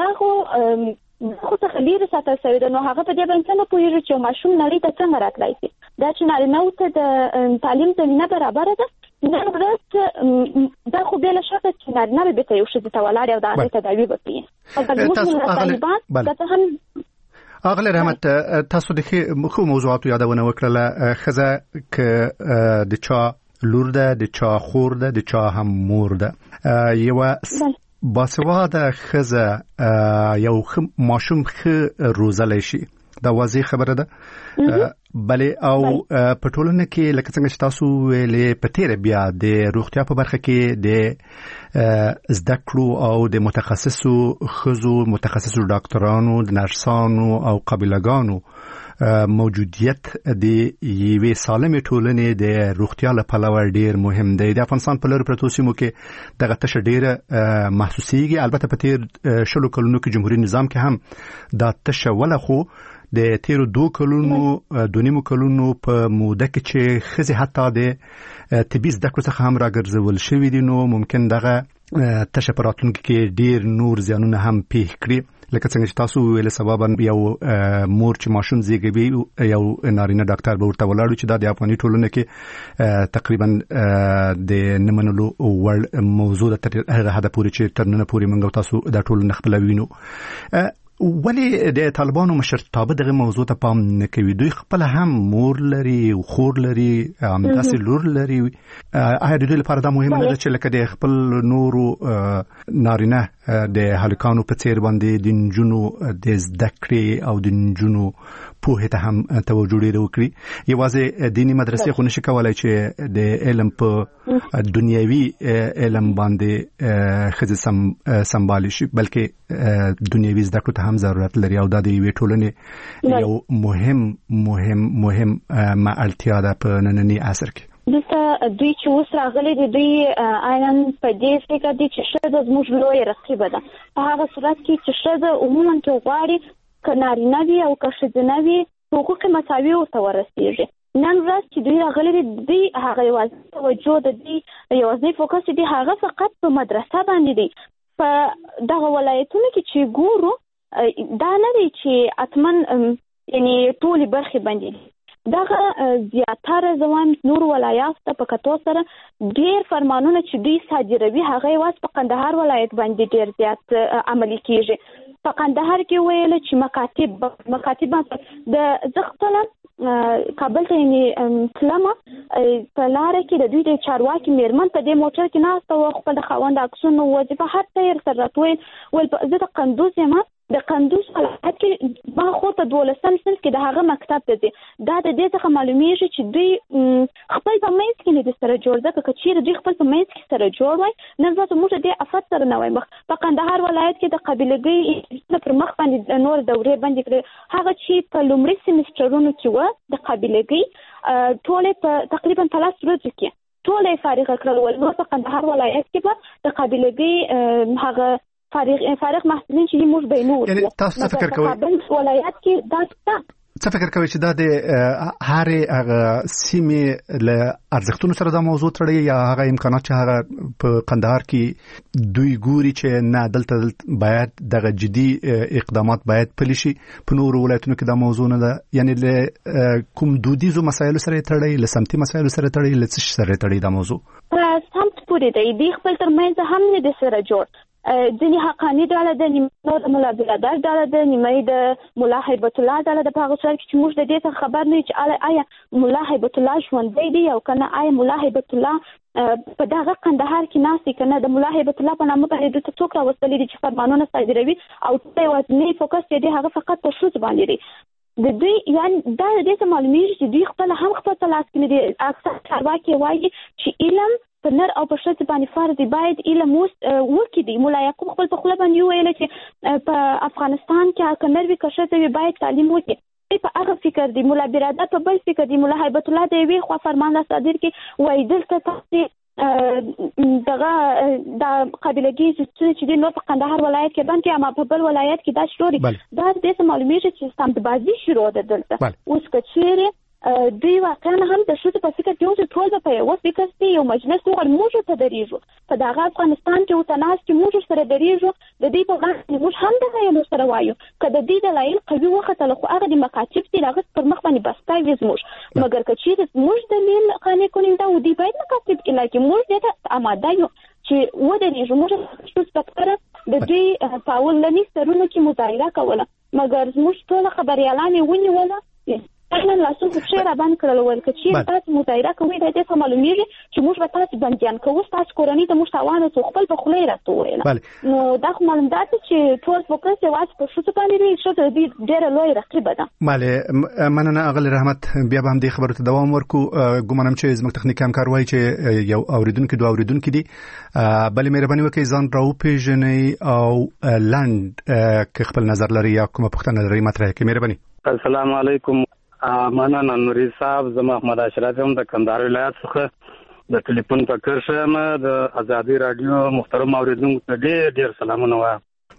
دغو څخه لیرې ساتل شوې ده نو هغه په دې باندې څنګه پوهېږي چې ماشوم نړۍ ته څنګه راتلی شي دا چې نارینهو ته د تعلیم زمینه برابره ده نن ورځ دا خو بې له شکه چې نارینه به بېرته یو ښځې ته ولاړ او د هغې تداوي به کوي اغله رحمت تاسو د خو موضوعات یادونه وکړه خزه ک د چا لور ده د چا خور ده د چا هم مور ده یو باسواده خزه یو ماشوم خ روزلای شي دا واضح خبره ده بلې او په ټولنه کې لکه څنګه چې تاسو ویلې په تیر بیا د روغتیا په برخه کې د زده کړو او د متخصصو خزو متخصصو ډاکټرانو د نرسانو او قابلګانو موجودیت د یوې سالمې ټولنې د روغتیا لپاره ډیر مهم دی. د افغانستان په لور پروتو سیمو کې دغه تشه ډیره محسوسيږي. البته په تیر شلو کلونو کې جمهوریت نظام کې هم دا تشه ولا خو د تیرو 2 کلونو 2.5 کلونو په موده کې چې خزي حتی د طبي زده کړو څخه هم راګرځول شوی دي نو ممکن دغه تشه پراتونکو کې ډیر نور زیانونه هم پیښ کړي. لکه څنګه چې تاسو ویل سبب یو مور چې ماشوم زیږوي یو نارینه ډاکټر به ورته ولاړ چې د افغاني ټولنه کې تقریبا د نمنلو ول موضوع د هغه حد پورې چې ترنه پورې منګو تاسو د ټولنه خپل وینو. ولی د طالبانو مشرتابه دغه موضوع ته پام نه کوي. دوی خپل هم مور لري او خور لري هم داسې لور لري. آیا د دوی لپاره دا مهمه نه ده چې لکه د خپل نورو نارینه د هلکانو په څیر باندې د نجونو د زده کړې او د نجونو په ته هم توجه لري وکړي؟ یوازې دینی مدرسې خو نشي کولای چې د علم په دنیوي علم باندد خزه سمبالي شي بلکې دنیوي زده کړو ته هم ضرورت لري او د دې ټولنې یو مهم اړتیا ده په ننني عصر کې. دلته دوی چې اوس راغلي دي دوی عیناً په دې فکر دي چې ښځه زموږ لویه رقیبه ده. په هغه صورت کې چې ښځه عموماً کې غواړي که نارینه وي او که ښځینه وي حقوق مساوي ورته ورسېږي. نن ورځ چې دوی راغلي دي دوی هغه یوازې توجه د دوی یوازې فوکس دی هغه فقط په مدرسه باندې دی. په دغه ولایتونو کې چې ګورو دا نه دی چې اتمن یعنی ټولې برخې باندې دي. دغه زیاتره زوام نور ولایات ته په کتو سره ډیر فرمانونه چې دوی صادروي هغه یوازې په قندهار ولایت باندې ډیر زیات عملي کیږي. په قندهار کې ویل چې مکاتب د زغتله کابل ته یې تلمه په لار کې د دوی د چارواکي میرمن په دې موټر کې ناسته و خپل خاوند عکسونو وظیفه هر تیر سره راتوي ول زه د قندوز یم د قندوز ولایت کې ما خو ته 12 صنف کې د هغه مکتب ته دي دا د دې څخه معلومیږي چې دوی خپل په مېز کې د سره جوړ ده که چیرې دوی خپل په مېز کې سره جوړ وای نن ورځ موږ د افات سره نه وای مخ په قندهار ولایت کې د قبيلګي پر مخ باندې نور دورې باندې کړ هغه چې په لومړي سیمسترونو کې و د قبيلګي ټول په تقریبا 3 ورځې کې ټول فارغ کړل ول په قندهار ولایت کې په د قبيلګي هغه فارغ محصلین چې موږ به نور یعنی تاسو څه فکر کوئ په ولایت کې دا څه فکر کوئ چې دا د هغه سیمې له ارزښتونو سره دا موضوع تړي یا هغه امکانات چې هغه په قندهار کې دوی ګوري چې نه دلته باید دغه جدي اقدامات باید پلي شي په نورو ولایتونو کې دا موضوع نه ده یعنی له کوم دودیزو مسایلو سره تړي له سمتي مسایلو سره تړي له څه سره تړي دا موضوع سمت پورې دی خپل ترمنځ هم نه د سره جوړ ځینې حقانی ډاله د نیمه د مولا بلادر ډاله د نیمه د مولا هیبت الله ډاله د هغه څوک چې موږ د دې څخه خبر نه چې آیا مولا هیبت الله ژوندی دی او کنه آیا مولا هیبت الله په دغه قندهار کې ناسي کنه د مولا هیبت الله په نامه باندې د څوک راوستلې دي چې فرمانونه صادروي او ته وزنی فوکس دې هغه فقط په شوز باندې دی د دوی یعنی دا د دې معلومیږي چې دوی خپل هم خپل تلاش کوي اکثر چارواکي وایي چې علم په نر او په ښځه باندې فرض دی باید علم وکړي دی. مولا یعقوب خپل په خپل باندې ویل چې په افغانستان کې کنر وی کښته باید تعلیم وکړي په هغه فکر دی. مولا برادر په بل فکر دی. مولا هیبت الله دی وی خو فرمان صادر کې وای دلته تاسو دغه د قبيلګي چې د نور په قندهار ولایت کې باندې اما په بل ولایت کې دا شروع دا د دې معلومیږي چې سمبازي شروع ده دلته اوس کچېره دوی واقعا هم د شوت په فکر کې چې ټول په یو فکر کې یو مجلس وګړي موږ ته دریږو په دغه افغانستان کې وتناس چې موږ سره دریږو د دې په غاړه موږ هم دغه یو سره وایو کله د دې دلایل قوي وخت له خو هغه د مکاتب چې هغه پر مخ باندې بستای زموږ مګر کچې موږ دلیل قانې کولی دا ودی باید مکاتب کې لکه موږ دې آماده یو چې و دریږو موږ شوت په د دې پاول لنی سرونو کې مظاهره کوله مګر زموږ ټول خبريالان ونیول نن لاسو په شهر باندې کړل ورکه چې تاسو متایره کوي د دې معلومیږي چې موږ به تاسو بنديان کوو تاسو کورنۍ ته مشتاوانه څو خپل په خله راته ویل نو دا خو معلومات چې ټول فوکس یې واس په شوته باندې لري چې د ډېر لوی رقیب ده ماله مننه اغل رحمت بیا به هم دې خبرو ته دوام ورکو ګومانم چې زموږ تخنیک همکار وایي چې یو اوریدونکو دوه اوریدونکو دي بلې مهرباني وکړئ ځان راو پیژنئ او لاند که خپل نظر لري یا کومه پوښتنه لري مطرح کړئ مهرباني السلام علیکم مننه نوري صاحب زما احمد اشرف هم د کندهار ولایت څخه د ټلیفون په کرشم د ازادي رادیو محترم اوریدونکو ته ډېر سلامونه وایم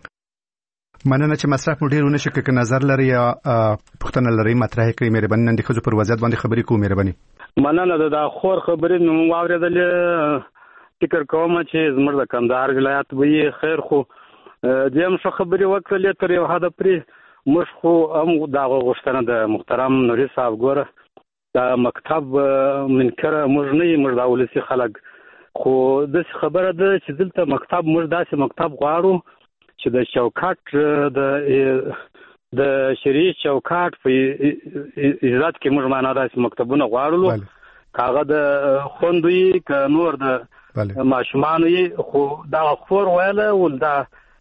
مننه چې مصرف مو ډېر ونه شي که نظر لري یا پوښتنه لري مطرح کړئ مهرباني نن د ښځو پر وضعیت باندې خبرې کوو مهرباني مننه د خور خبرې نو واورېدلې فکر کوم چې زموږ د کندهار ولایت وي خیر خو دیم څه خبرې وکړلې تر یو حد پورې موږ خو هم دا غوښتنه د محترم نوري صاحب ګوره دا مکتب منکر موږ نه موږ د ولسی خلک خو د خبره ده چې دلته مکتب موږ داسې مکتب غواړو چې د چوکاټ د شریعت چوکاټ په عزت کې موږ معنا داسې مکتبونه غواړو کاغه د خوندوي ک نور د ماشومان خو دا خور ویله ول دا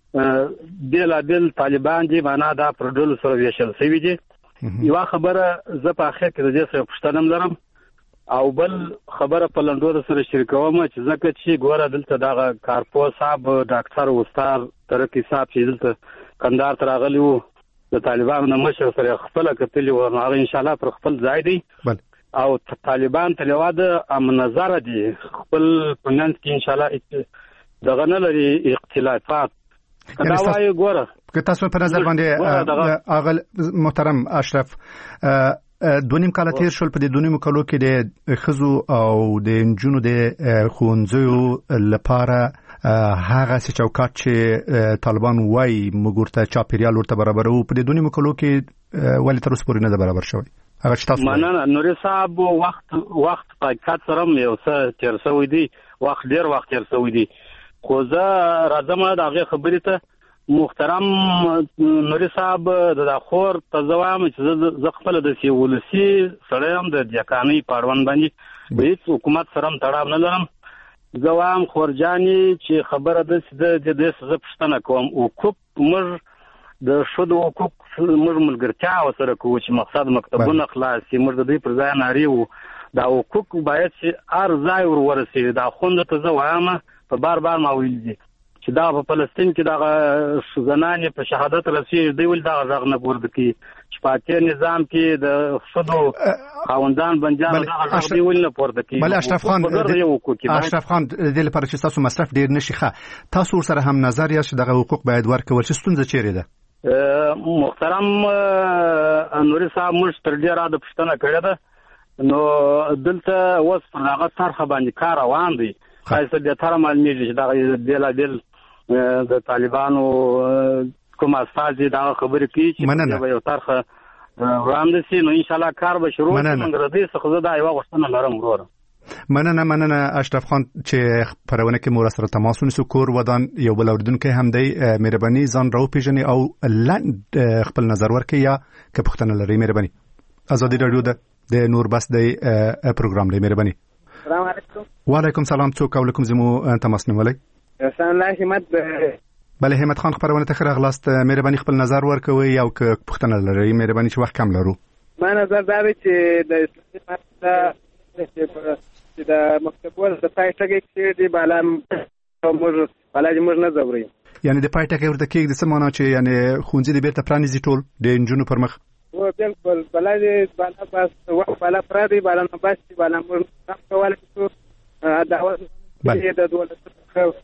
بیل طالبان دي معنا دا پروډول سره ویشل سوي دي یو خبره زه په اخر کې د دې سره پښتنم لرم او بل خبره په لندو سره شریکوم چې ځکه چې ګوره دلته دا کارپو صاحب ډاکټر استاد ترقی صاحب چې دلته کندهار ته راغلی وو د طالبانو مشر سره خپل کتلی و هغه ان شاء الله پر خپل ځای دی او طالبان تلواده امن نظر دي خپل پنځ کې ان شاء الله دغه نه لري اختلافات دا وایي ګوره که تاسو په نظر باندې اغل محترم اشرف دونیم کال تیر شول په دې دونیم کالو کې د خزو او د انجونو د خونځو لپاره هغه چوکاټ چې طالبان وایي مګورته چاپیریال ورته برابرو په دې دونیم کالو کې ولې تر اوسه پورې نه برابر شوی هغه چې تاسو مننه نوري صاحب وخت پاکات سره یو څه تیر شوی دی ډیر وخت تیر شوی دی خو زه راځم د هغه خبرې ته محترم نوري صاحب د خور ته ځوام چې زه خپل د سیولسي سره هم د ځکاني پاروان باندې د حکومت سره تړاو نه لرم ځوام خورجاني چې خبره د دې څه پښتنه کوم او کوم موږ د شودو حقوق موږ ملګرتیا وسره کوو چې مقصد مکتبونه خلاصي موږ د دې پر ځای ناریو دا حقوق باید چې هر ځای ورسي دا خوند ته ځوام په بار ما ویل دي چې دا په فلسطین کې دا زنانې په شهادت رسېږي دی ول دا غږ نه پورته کی چې په نظام کې د شودو خاوندان بنجان دا غږ دی ول نه پورته کی بل اشرف خان د لپاره چې تاسو مصرف ډیر نشي ښه تاسو سره هم نظر یا چې دغه حقوق باید ورکول چې ستونزه چیرې ده محترم نوري صاحب موږ تر ډیره د پښتنه کړه ده نو دلته اوس په هغه طرحه باندې کار روان دی خاصه د تر معلومیږي چې دا بیل د طالبانو کوم اساسي دا خبرې کوي چې یو طرحه وړاندې شي نو ان شاء الله کار به شروع شي موږ ردی څخه دا یو غوښتنه لرم ورور مننه اشرف خان چې پرونه کې مور سره تماس ونیسو کور ودان یو بل اوریدونکو هم دی مهرباني ځان راو پیژني او لاند خپل نظر ورکړي یا که پوښتنه لري مهرباني ازادي رادیو د نور بس دی پروګرام دی مهرباني السلام علیکم وعلیکم سلام څوک او علیکم زمو تماس نیولای احسان الله همت بله همت خان خبرونه ته خلاص مهرباني خپل نظر ورکوي او که پوښتنه لري مهرباني چې وخت کم لرو ما نظر دا دی چې د چې د مکتبونو د پایټګي کې دی موږ نه زوري یعنی د پایټګي ورته کې د سمونه چې یعنی خونځي د بیرته پرانیزي ټول د انجونو پر مخ و بالکل بلای بالا پاس وخت بالا پرادي بالا نه باسي بالا موږ کول شو دعوت د دولت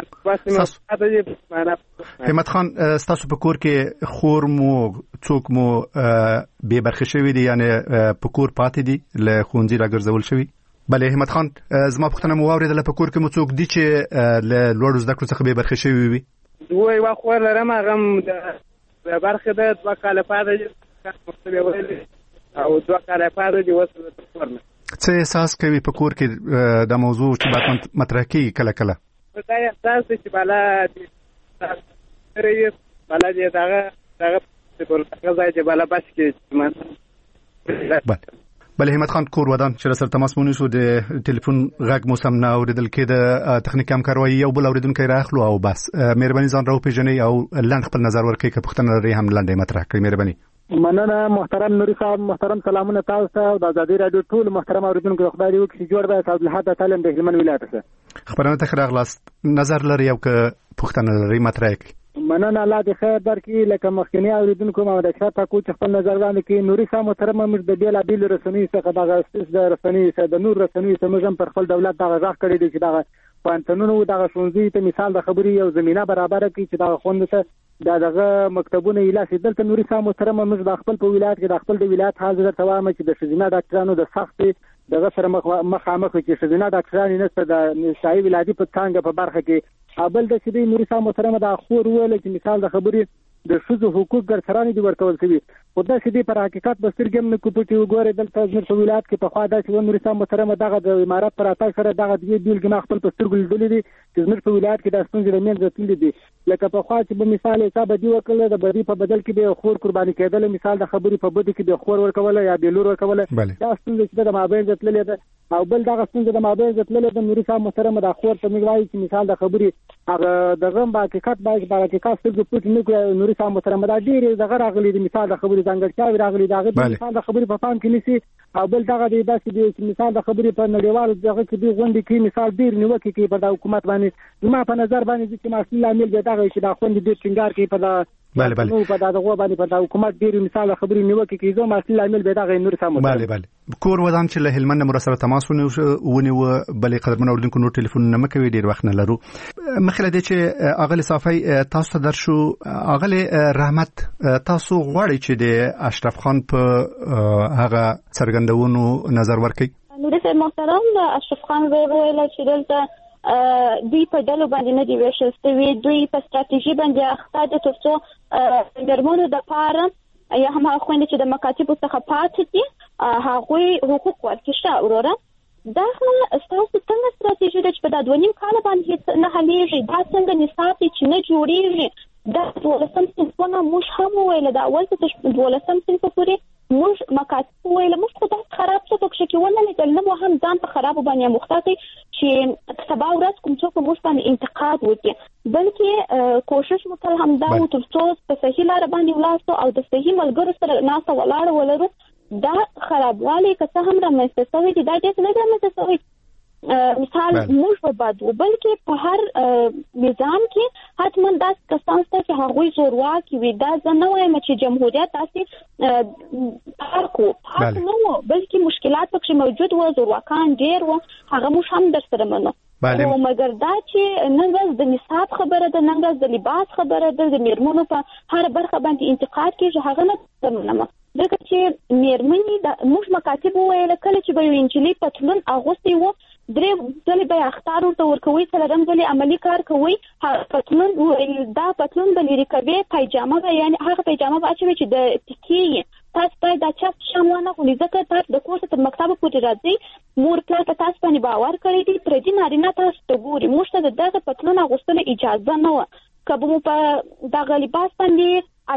همت خان ستاسو په کور کې خور مو څوک مو به برخه شوی دی یعنی په کور پاتې دي له خونځي راګرځول شوی بله همت خان زما پوښتنه مو واورېدله په کور کې مو څوک دي چې له لوړو زده کړو څخه به برخه شوی وي دوی واخور لرم هغه د برخه د 2 کال پاتې او 2 کال پاتې د وسله تفورنه څه احساس کوي په کور کې د موضوع چې باید مطرح کیږي کله دا احساس چې بالا رئیس بالا دې دغه ځای چې بالا بس کې بله همت خان کور ودان چې سره تماس مونږ شو د ټلیفون غږ مو سم نه اوریدل کې د تخنیک همکاري یو بل اوریدونکو راخلو او بس مهرباني ځان راو پیژنې او لاند خپل نظر ورکړئ که پښتنه لري هم لاندې مطرح کړئ مهرباني. مننه محترم نوري صاحب، محترم سلامونه تاسو ته او د ازادي رادیو ټول محترم اوریدونکو خدای دې وکړي جوړ به تاسو له تعلیم د هلمند ولایت څخه خبرونه ته راغلاست نظر لري او که پښتنه لري مطرح کړئ. مننه الله دې خیر درکړي. لکه مخکنی اوریدونکو ما د شاته کو چې خپل نظر وړاندې کړي. نوري صاحب محترم موږ د بیلابیل رسنیو څخه د رسنیو څخه د نور رسنیو څخه موږ پر خپل دولت دغه ځخ کړی دی چې دغه پانتنونو دغه شونځي ته مثال د خبري یو زمينه برابر کړي چې دغه خوند ته دغه مکتبونه ایلاس دلته نوري صاحب محترم موږ د خپل په ولایت کې د خپل د ولایت حاضر توامه چې د شزینه ډاکټرانو د سخت دغه سره مخامخ چې شزینه ډاکټران نشته د شای ولادي په څنګه په برخه کې ابل د سیدی نوري صاحب محترم د خور ویل چې مثال د خبري د شذو حقوق ګرځرانې دي ورکول شوی خو دا سیدی پر حقیقت بسترګم نه کوپټي وګوره دلته زموږ په ولایت کې په خوا دا چې نوري صاحب محترم دغه د امارات پر اتاک سره دغه دی بیل ګنا خپل پسترګل لیدلې دي چې زموږ په ولایت کې د ستونزې لمن ځتلې دي لکه په خوا چې په مثال حساب دی وکړل د بدی په بدل کې به خور قرباني کېدل مثال د خبري په بدی کې د خور ورکول یا بیلور ورکول دا ستونزې چې د مابین ځتلې ده او بل دغه ستونزې د مابین ځتلې ده نوري صاحب محترم د خور ته میغوي چې مثال د خبري هغه دغه په حقیقت باندې د حقیقت څخه پټ نه کوي نوري صاحب محترم دا ډیر دغه راغلي د مثال د خبري ځانګړتیا راغلي دغه مثال د خبري په پام کې نيسي او بل دغه د داسې د مثال د خبري په نړیوال دغه کې دی غونډې کې مثال ډیر نیوکه کې په د حکومت باندې زما په نظر باندې چې مسله عامل به دغه چې د خوند د ټینګار کې په بله نو په دغه باندې په حکومت ډیر مثال خبري نیوکه کې زما مسله عامل به دغه نور سم بله کور ودان چې له هلمند مرسته تماس ونیو بلې قدرمن اوردونکو نور ټلیفون نه مکوي ډیر وخت نه لرو مخله دې چې اغلی صافي تاسو ته درشو اغلی رحمت تاسو غواړئ چې د اشرف خان په هغه څرګندونو نظر ورکړئ. نور محترم اشرف خان ویل چې دلته دوی په ډلو باندې نه دی ویشل شوی دوی په ستراتیژي باندې اخته د ترڅو درمونو د پاره یا هم خويند چې د مکاتب څخه پاتې دي هغه حقوق ورکړي وروره دا ستاسو څنګه ستراتیژي د چې په 2.5 کال باندې نه حلېږي دا څنګه نصاب چې نه جوړیږي دا ولسم څنګه موږ هم ویل دا اول څه ولسم څنګه پوری موږ مکاتب ویل موږ خدای خراب څه پکې کې ونه لیدل نو هم ځان په خراب باندې مختاطي چې سبا ورځ کوم څوک موږ باندې انتقاد وکړي بلکې کوشش وکړ هم دا و ترڅو په صحیح لار باندې ولاړو او د صحیح ملګرو سره ناسه ولاړ ولرو دا خرابوالی که څه هم رامنځته شوی دی دا دې نه رامنځته شوی مثال موږ په باد بلکې په هر نظام کې حتما دا کسان چې هغه زورواکي وي دا نه وایم چې جمهوریت تاسو پارکو نو بلکې مشکلات پکې موجود و زورواکان ډیر و هغه موږ هم در سره منو او مګر دا چې نن ورځ د نصاب خبره ده نن ورځ د لباس خبره ده د میرمنو په هر برخه باندې انتقاد کیږي هغه نه منم ځکه چې میرمنې د موږ مکاتب ویل کله چې به انجلي پتلون اغوستي و درې ځلې به اختار ورته ورکوي څلورم ځلې عملی کار کوي پتلون دا پتلون به لري کوي پایجامه به یعنی هغه پایجامه به چې د تکي تاسو باید دا چا شامونه خو ځکه تاسو د کور ته مکتب پورې راځي مور پلار ته تاسو باندې باور کړی دی پر دې نارینه تاسو ته ګوري موږ ته دغه پتلون اغوستل اجازه نه و کبه په دغه لباس باندې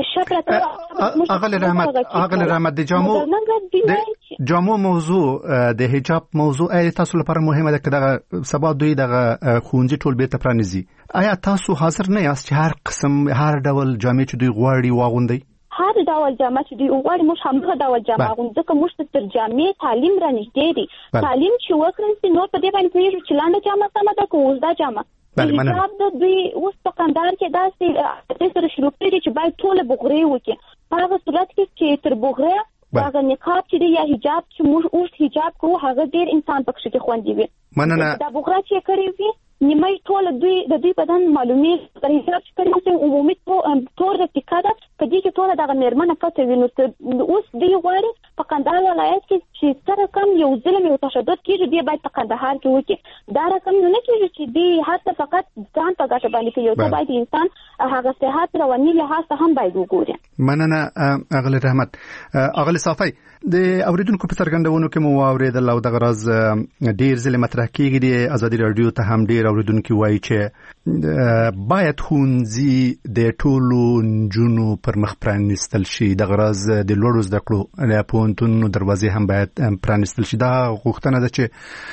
اغل رحمت د جامو موضوع د حجاب موضوع تاسو لپاره مهمه ده که دغه سبا دوی دغه خونځي ټول به تپرانیزي آیا تاسو حاضر نه یاست چې هر قسم هر ډول جامې چې دوی غواړي واغوندي هر ډول جامه چې دوی غواړي موږ هم هغه ډول جامه غوندو ځکه موږ تر جامې تعلیم را نږدې دي تعلیم چې وکړي نو په دې باندې پیژو چې لاندې جامه سمه ده که اوږده جامه حجاب د دوی اوس په قندار کې داسې سره شروع کړي چې باید ټول بغرې وکړي په هغه صورت کې چې تر بغرې هغه نقاب چې یا حجاب چې موږ اوس حجاب کوو هغه ډېر انسان پکې کې خوندي وي دا بغرا چې کړی وي نیمه ټول دوی د دوی بدن معلومي پر حساب کړي چې عمومي تور د ټیکاده په دې کې ټول دغه میرمنه پته ویني اوس دی غواړي په قندهار ولایت کې چې سره کم یو ظلم او تشدد کیږي دی باید په قندهار کې وکړي دا رقم نه کیږي چې دی حتی فقط ځان په ګټه باندې کې یو څه باید انسان هغه صحت رواني لحاظ هم باید وګوري مننه اغلی رحمت. اغلی صافی د اوریدونکو په څرګندونو کې مو اوریدل او د غرض ډیر ځله مطرح کیږي د ازادي رادیو ته هم ډیر اوریدونکو وایي چې باید خونځي د ټولو جنو پر مخ پرانستل شي، د غرض د لوړو زده کړو د پونتونو دروازې هم باید پرانستل شي. دا غوښتنه ده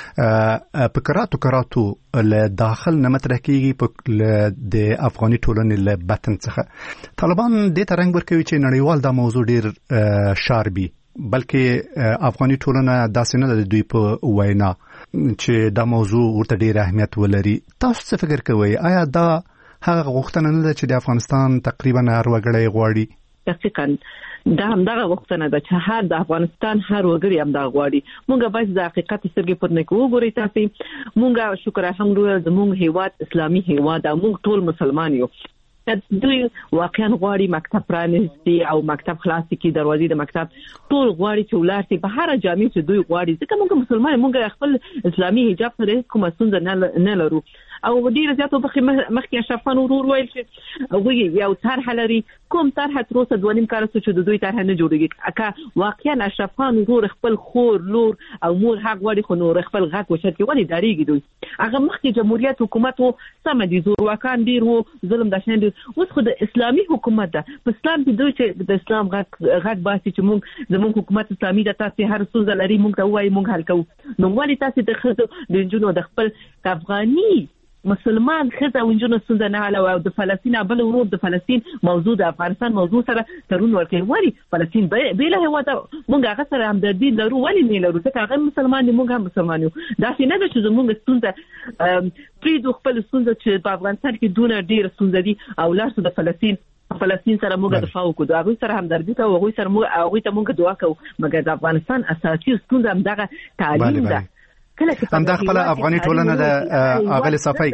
چې په کراتو له داخل نه مطرح کیږي په د افغاني ټولنې له بطن څخه. طالبان د ترنګ ورکوي چې نړیوال دا موضوع ډیر شاربي، بلکې افغاني ټولنه داسې نه ده دوی په وینا چې دا موضوع ورته ډیر اهمیت ولري. تاسو څه فکر کوئ؟ آیا دا هغه غوښتنه نه ده چې د افغانستان تقریبا هر وګړی غواړي؟ دقیقاً دا همدغه غوښتنه ده چې هر د افغانستان هر وګړی همدغه غواړي. مونږ باید د حقیقت سترګې پټ نه کړو. ګورئ تاسو، مونږ شکر الحمدلله زموږ هیواد اسلامي هیواد او مونږ ټول مسلمان یو. دوی واقعا غواړي مکتب پرانیستي او مکتب خلاصي کی دروازې د مکتب ټول غواړي چې ولارتي په هر جامع چې دوی غواړي. ځکه موږ مسلمان موږ خپل اسلامي حجاب سره کومه ستونزه نه لرو. او ډیر زیاتو مخکې اشرفان ورور ویل چې هغه یو طرح لري، کوم طرح تر اوسه 2.5 کال څخه چې دوی طرح نه جوړیږي. اکه واقعا اشرفان ورور خپل خور لور او مور حق غواړي، خو نور خپل غږ وشت کې ولې داریږي دوی. هغه مخکې جمهوریت حکومت وو، سم دي زور واکان ډیر وو، ظلم د شان دي. اوس خو د اسلامي حکومت ده، په اسلام کې دوی چې د اسلام غږ باسي چې موږ زموږ حکومت اسلامي ده، تاسو هر څه لري موږ ته وایي موږ حل کوو. نو ولې تاسو د خځو د جنونو د خپل افغاني مسلمان خزه ونجونه څنګه نه علاوه او د فلسطین بل ورور د فلسطین موضوع د افغانستان موضوع سره ترون ورکوي. ولی فلسطین بیل هیواد مونږ هغه سره همدردي لرو، ولی نه لرو؟ ځکه هغه مسلمان دي، مونږ هم مسلمان یو. دا څنګه ده چې زموږ ستونزه پریدو خپل ستونزه چې په افغانستان کې دونه ډیر ستونزې دي او لارسو د فلسطین سره موږ دفاع وکړو، هغه سره همدردي کوو، هغه سره موږ دعا کوو. مګر د افغانستان اساسي ستونزه همدغه تعلیم ده. همدا خپل افغاني ټولنه د اغلی صفای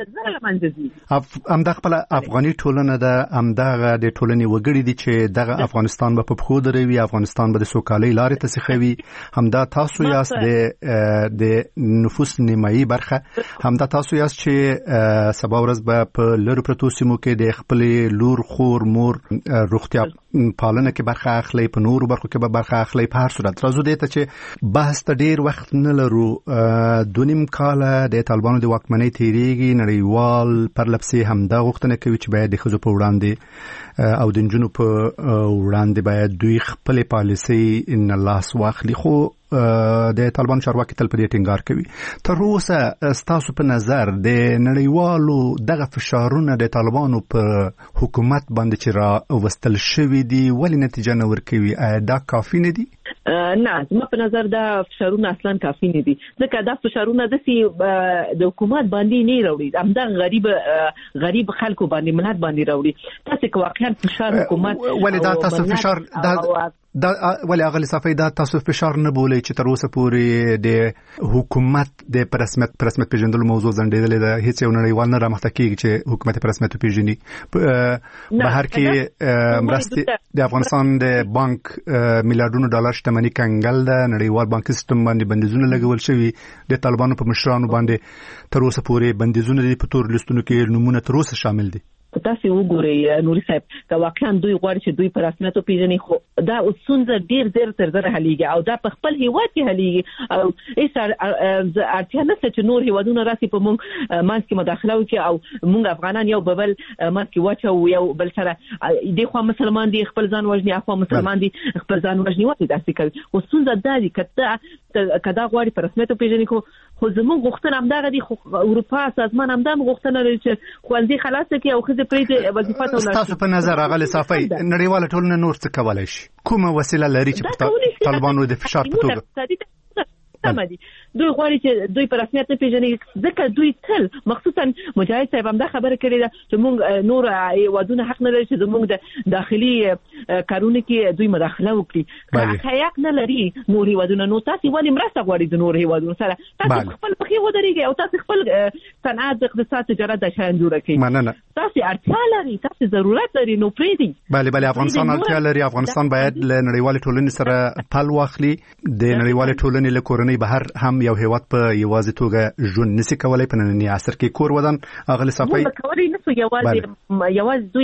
همدا خپل افغاني ټولنه د همدغه د ټولنې وګړي دي چې دغه افغانستان په پخو دروي، افغانستان به د سوکالۍ لارې ته سخوي. همدا تاسو یاست د نفوس نیمایي برخه، همدا تاسو یاست چې سبا ورځ به په لرو پرتو سیمو کې د خپل لور خور مور روغتیا پالنه کې برخه اخلي، په نورو برخو کې به برخه اخلي. په هر صورت راځو دې ته چې بحث ته ډیر وخت نه لرو. 2.5 کاله د طالبانو د واکمنۍ تیریږي، نړیوال پرلپسې همدا غوښتنه کوي چې باید د ښځو په وړاندې او د نجونو په وړاندې باید دوی خپل پالیسي ان لاس واخلي. خو د طالبانو چارواکي تل په دې ټینګار کوي. تر اوسه ستاسو په نظر د نړیوالو دغه فشارونه د طالبانو په حکومت باندې چې را وستل شوي دي ولې نتیجه نه ورکوي؟ دا کافي نه دي؟ نه، زما په نظر دا فشارونه اصلا کافي نه دي. ځکه دا فشارونه د حکومت باندې نه راوړي، همدا غریب خلکو باندې ملت باندې راوړي. تاسو واقعا فشار حکومت ولې دا تاسو فشار دا ولی اغلی صفای دا تاسو فشار نه بولی چې تر اوسه پورې د حکومت د پرسمت پیژندلو موضوع ځنډېدلې ده؟ هیڅ یو نړیوال نه رامخته کیږي چې حکومت پرسمت پیژني. بهر کې مرستې د افغانستان د بانک میلیارډونو ډالر شتمنۍ کنګل ده، نړیوال بانکي سیستم باندې بندیزونه لګول شوي، د طالبانو په مشرانو باندې تر اوسه پورې بندیزونه دي، په تور لیستونو کې نمونه تر اوسه شامل دي. تاسو وګورئ نوري صاحب، که واقعا دوی غواړي چې دوی پر رسمیت پیژني، خو دا څنګه ډیر تر زره حلیږي او دا په خپل هیواد کې حلیږي او هیڅ اړتیا نشته چې نور هیوادونه راسي په موږ مانس کې مداخله وکړي او موږ افغانان یو بل مانس کې واچو یو بل سره د خو مسلمان دي خپل ځان وژني، اخو مسلمان دي خپل ځان وژني، وته داسې کوي. خو څنګه دا دي کدا غواړي پر رسمیت پیژني، خو زموږ غوښتنه همدغه دي. خو اروپا سازمان همدغه غوښتنه لري چې خوندې خلاص کړي او تاسو په نظر اغلی صافی نړیواله ټولنه نور څه کولای شي؟ کومه وسیله لري چې طالبانو د فشار په توګه سمدي دوی غواړي چې دوی په رسمیت نه پیژني؟ ځکه دوی تل مخصوصا مجاهد صاحب هم دا خبره کړې ده چې موږ نور هیوادونه حق نه لري چې زموږ د داخلي کارونه کې دوی مداخله وکړي. حق نه لري نور هیوادونه. نو تاسو ولې مرسته غواړئ د نور هیوادونو سره؟ تاسو خپل پخې ودرېږئ او تاسو خپل صنعت اقتصاد تجارت د شان جوړ کړئ. تاسو اړتیا لري، تاسو ضرورت لري، نو پریږدئ. بله افغانستان اړتیا لري. افغانستان باید له نړیوالې ټولنې سره پل واخلي. د نړیوالې ټولنې له کورنۍ بهر هم یو هیواد په یوازې توګه ژوند نشي کولای. په ننني عصر کې کور ودان اغلی صفای کولی نشو یوازې دوی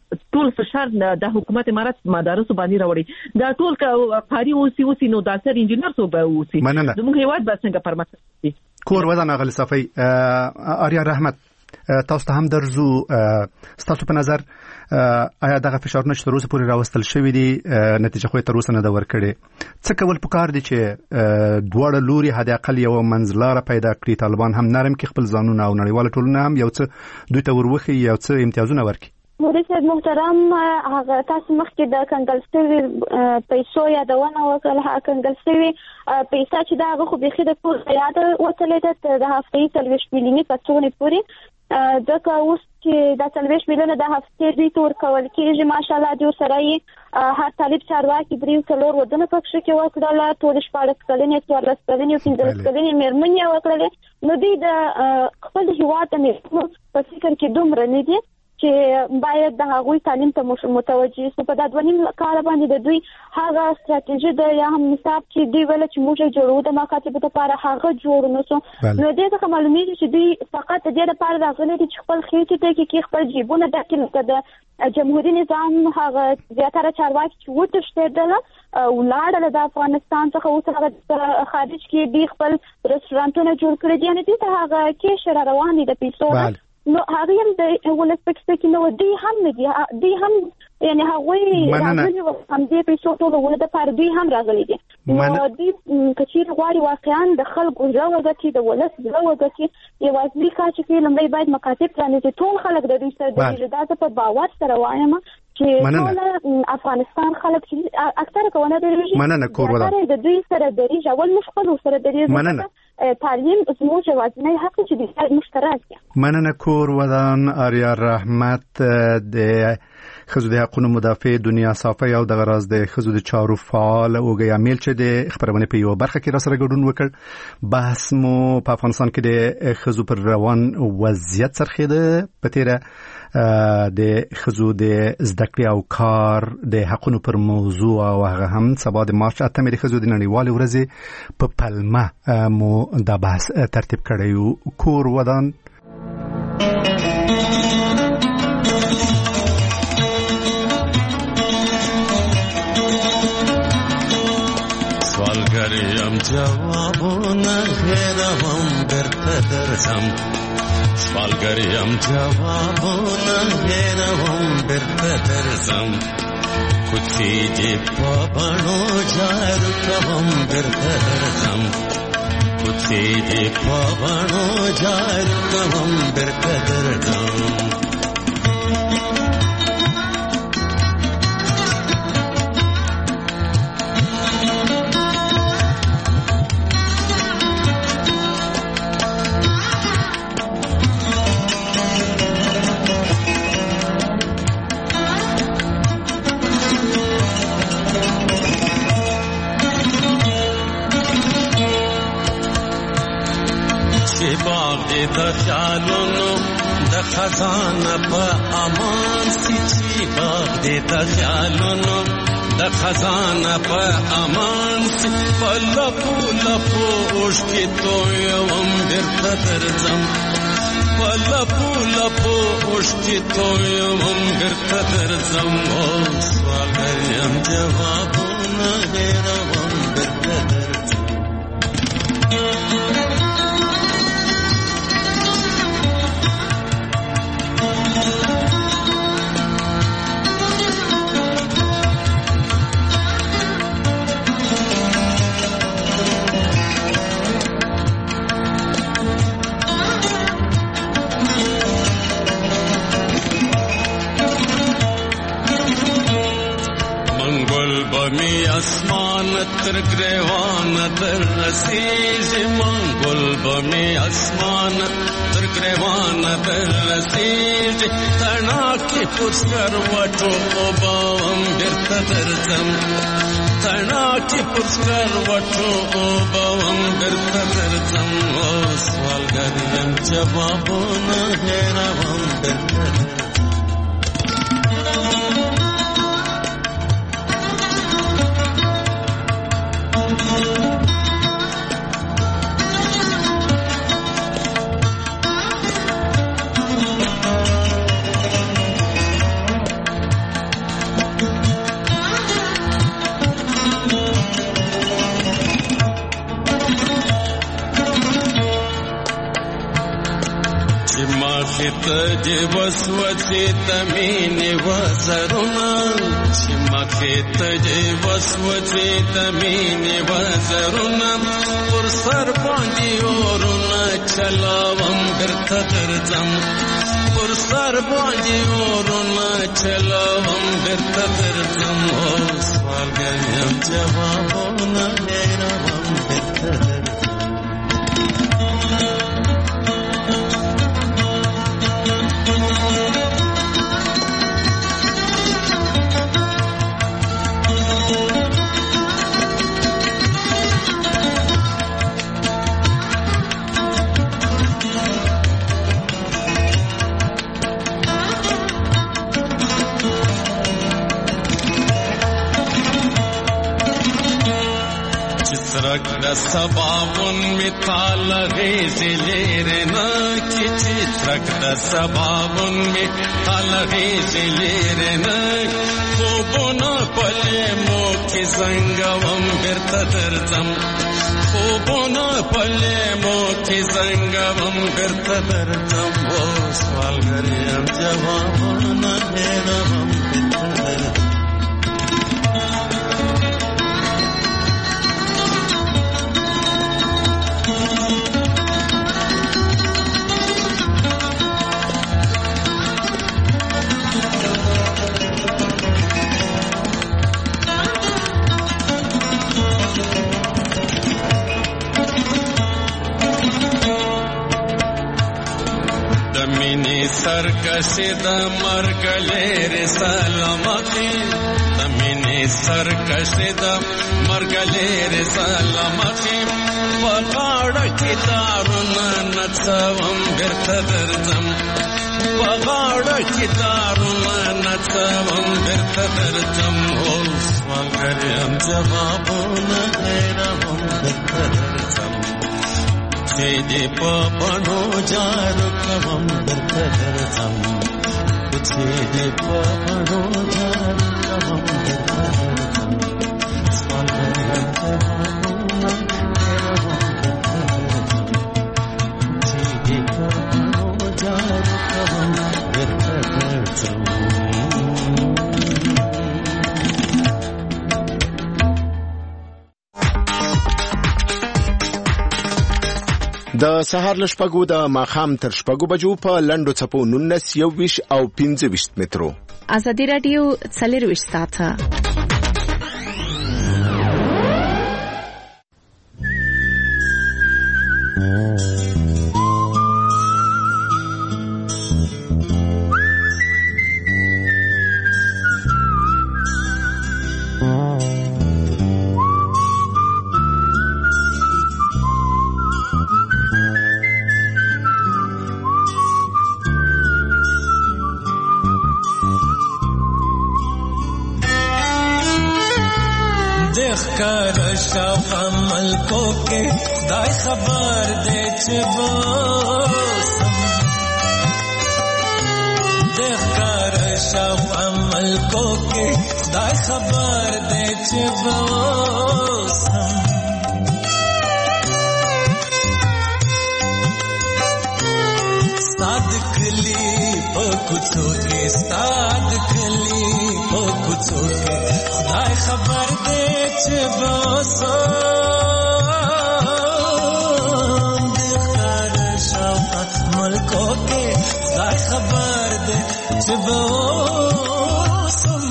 ټول فشار د حکومت امارات مدارس باندې راوړي دا ټول قاری اوسي نو د سر انجینر څو به اوسي زموږ هیواد به څنګه پرمختګ وکړي کور وزن غل صفي آریا رحمت تاسو ته هم درځو ستاسو په نظر آیا دغه فشارونه چې تر اوسه پورې راوستل شوی دي نتیجه خو تر اوسه نه ده ورکړې څه کول پکار دي چې دواړه لوري حد اقل یو منځلاره پیدا کړي طالبان هم نرم کې خپل ځانونه او نړیواله ټولنه هم یو څه دوی ته وروخي یو څه امتیازونه ورکړي مورید محترم هغه تاسو مخکې د کنګل شوي پیسو یادونه وکړه هغه کنګل شوي پیسې چې دا خو به خېده ټول یاد وتلې ده د هفتې 30 میلیوني کڅوړې پورې دغه اوس چې د 30 میلیونه د هفتې دوی تور کول کېږي ماشاءالله دوی سره هر طالب چارواکي بریو کلور ودونه پکښ کې وکړه ټول شپږ کلنې 14 کلنې 15 کلنې مېرمنې وکړه نو دوی د خپل هیواد ته په فکر کې دومره نه دي چې باید د هغوی تعلیم ته متوجه شي په د ډونیم کار باندې د دوی هغه ستراتیژي د یا هم نصاب چې دوی ول چې موږ جوړو د مکاتب لپاره هغه جوړ نو نو دې څه معلومیږي چې دوی فقط د دې لپاره راغلي چې خپل خېټې ته کې خپل جیبونه ډکې د جمهوریت نظام هغه زیاتره چارواکي چې وتښتېدل ولاړل د افغانستان څخه اوس هغه خارج کې دی خپل رستورانټونه جوړ کړي دي نه دي ته هغه کې شر روان دي د پیسو نو هغه هم د ولسپکس کې نو دی هم نه دی هم یعنی هغوی راغلي هم دې پیسو ټول ول د پر دوی هم راغلي دي نو دی کچیر غواړي واقعا د خلکو ژوند د ولس ژوند کې یو ځل چې لمړی باید مکاتب پرانیزي ټول خلک د دوی سره د اجازه په باور سره وایم چې ټول افغانستان خلک چې اکثر کوونه د دوی سره د ریژ اول مشکل سره د ریژ تعلیم زموږ وازنه حق چې د مشترک مننه کور ودان آریا رحمت د خزو د حقوقو مدافع دنیا صافی او د غراز د خزو د چارو فعال او غیامل چې د خبرونه په یو برخه کې را سره ګډون وکړ بحث مو په افغانستان کې د خزو پر روان وضعیت سرخیده په تیره د خزو د زدکړې او کار د حقوقو پر موضوع او هغه هم سبا د مارچ 8 د خزو د نړیوال ورځ په پلمه مو دا بحث ترتیب کړی کور ودان سوالگریم جوابونه هیروم درته درځم سوالگریم جوابونه هیروم درته درځم کوڅې دې په بڼو جارو کوم درته درځم کوڅې دې په بڼو جارو کوم درته درځم د خیالونو د خزانه په امان سي چې باغ دې د خیالونو د خزانه په امان سي په لپو لپو اوښکې تویوم بیرته درځم په لپو لپو اوښکې تویوم بیرته درځم او سوالګر یم جوابونه هېروم بیرته درځم بمی اسمان تر گریوان در رسیږي منګل بمی اسمان تر گریوان در رسیږي تنا کې پوسکر وټو وبام بیرته درځم تنا کې پوسکر وټو وبام بیرته درځم او سوالګر یم جوابونه هېروم بیرته مخیت دی وسوسه تمینه وزرونه چې مخیت دی وسوسه تمینه وزرونه پر سر باندې اورونه چلاوم درته درځم پر سر باندې اورونه چلاوم درته درځم سوالګر یم جوابونه هېروم درته درځم چترک سبابون می تال غیزی لیرنا کی چترک سبابون می تال غیزی لیرنا خوبونا پلی مو کی زنگوم برتا درزم خوبونا پلی مو کی زنگوم برتا درزم سوال گریم جوابونا دیروم برتا درزم سرکشی دا مرگ لیر سلامتی دمینی سرکشی دا مرگ لیر سلامتی وغاڑا کی دارونا نتساوم برتا درزم وغاڑا کی دارونا نتساوم برتا درزم سوالگریم جوابونا غیرهم برتا درزم دی پاپانو جارو کوم درته درځم دی پاپانو جارو کوم درته درځم سوالګریم جوابونه هېروم درته درځم دی پاپانو جارو کوم درته درځم د سهار لشپګو د ماخام تر شپګو بجو په لندو چپو 19 21 او 25 مترو ازادي رادیو 40 ساعته عمل کو کے خدای خبر دے چبوسم دیکھ کر شاو عمل کو کے خدای خبر دے چبوسم صادق لی پکچو کے صادق لی پکچو کے خدای خبر دے چبوسم دیکھر شاہ ملکوں کے خدای خبر دے چبوسم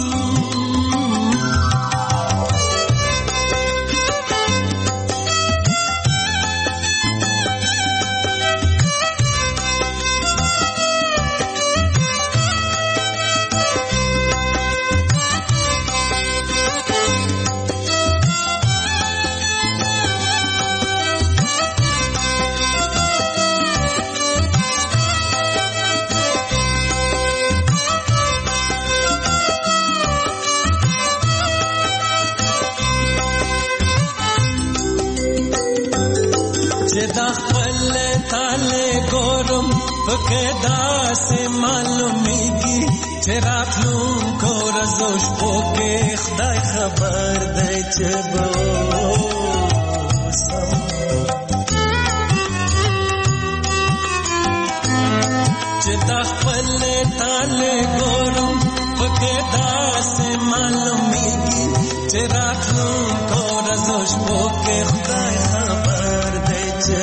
فقدا سے معلومیږي چې راتلونکو ورځو شپو کې خدای خبر دی چې بوسم چې معلومیږي چې راتلونکو ورځو شپو کې خدای خبر دی چې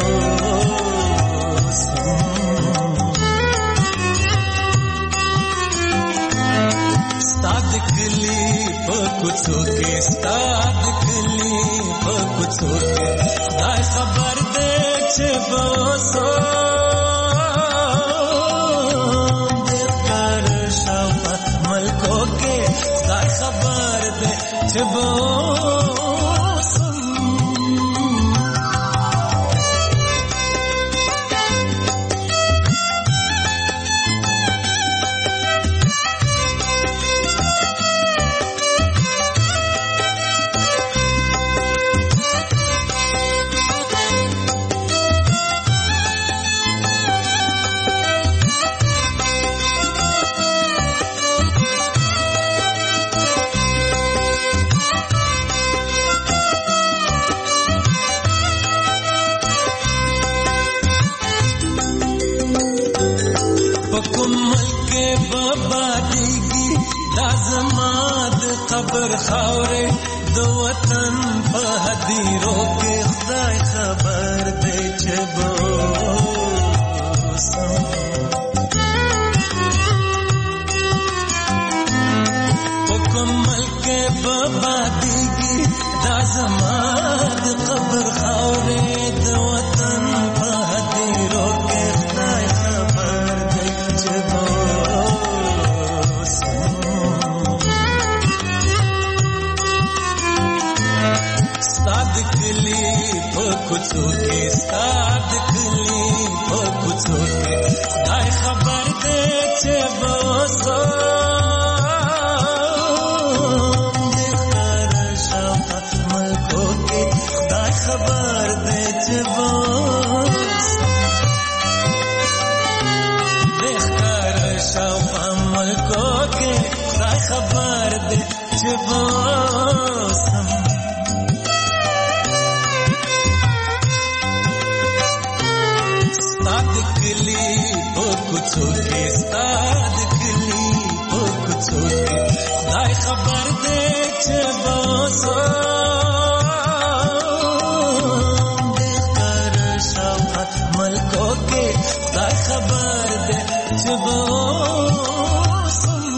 ستاد کلی په کوڅو کې ستاد کلی په کوڅو کې خدای خبر دی چې بوسو خبر دے چې خبر خاورې د وطن په هدیرو کې خدای خبر دی چې بوسم په کوم ملک به بادیږي دا زما د قبر خاورې د وطن په هدیرو کې خدای خبر دی چې کوڅو کې ستاد کلی په کوڅو کې خدای خبر دی چې بوسو د خر شاوخوا ملکو کې خدای خبر دی چې بوسو د خر شاوخوا ملکو کې خدای خبر دی چې بوسم کلی په کوڅو کې ستاد کلی په کوڅو کې خدای خبر دی چې بوسو د خر شاوخوا ملکو کې خدای خبر دی چې بوسم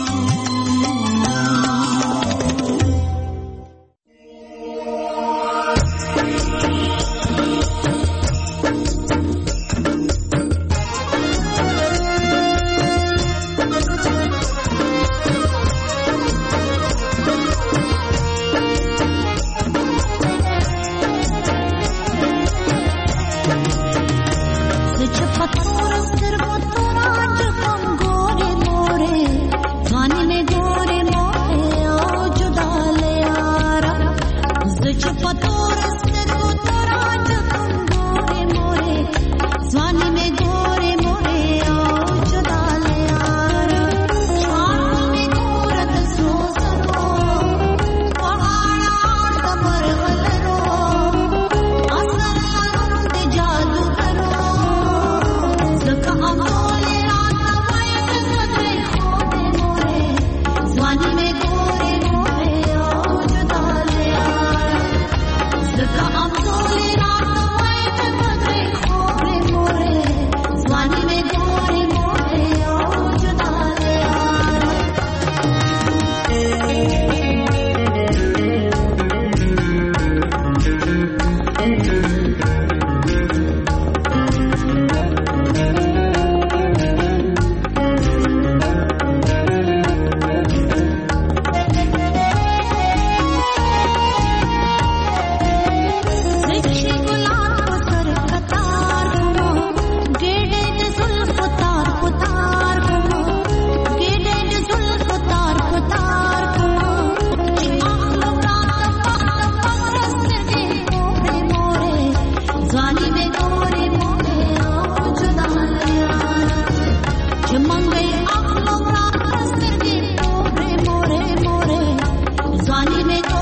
Swani me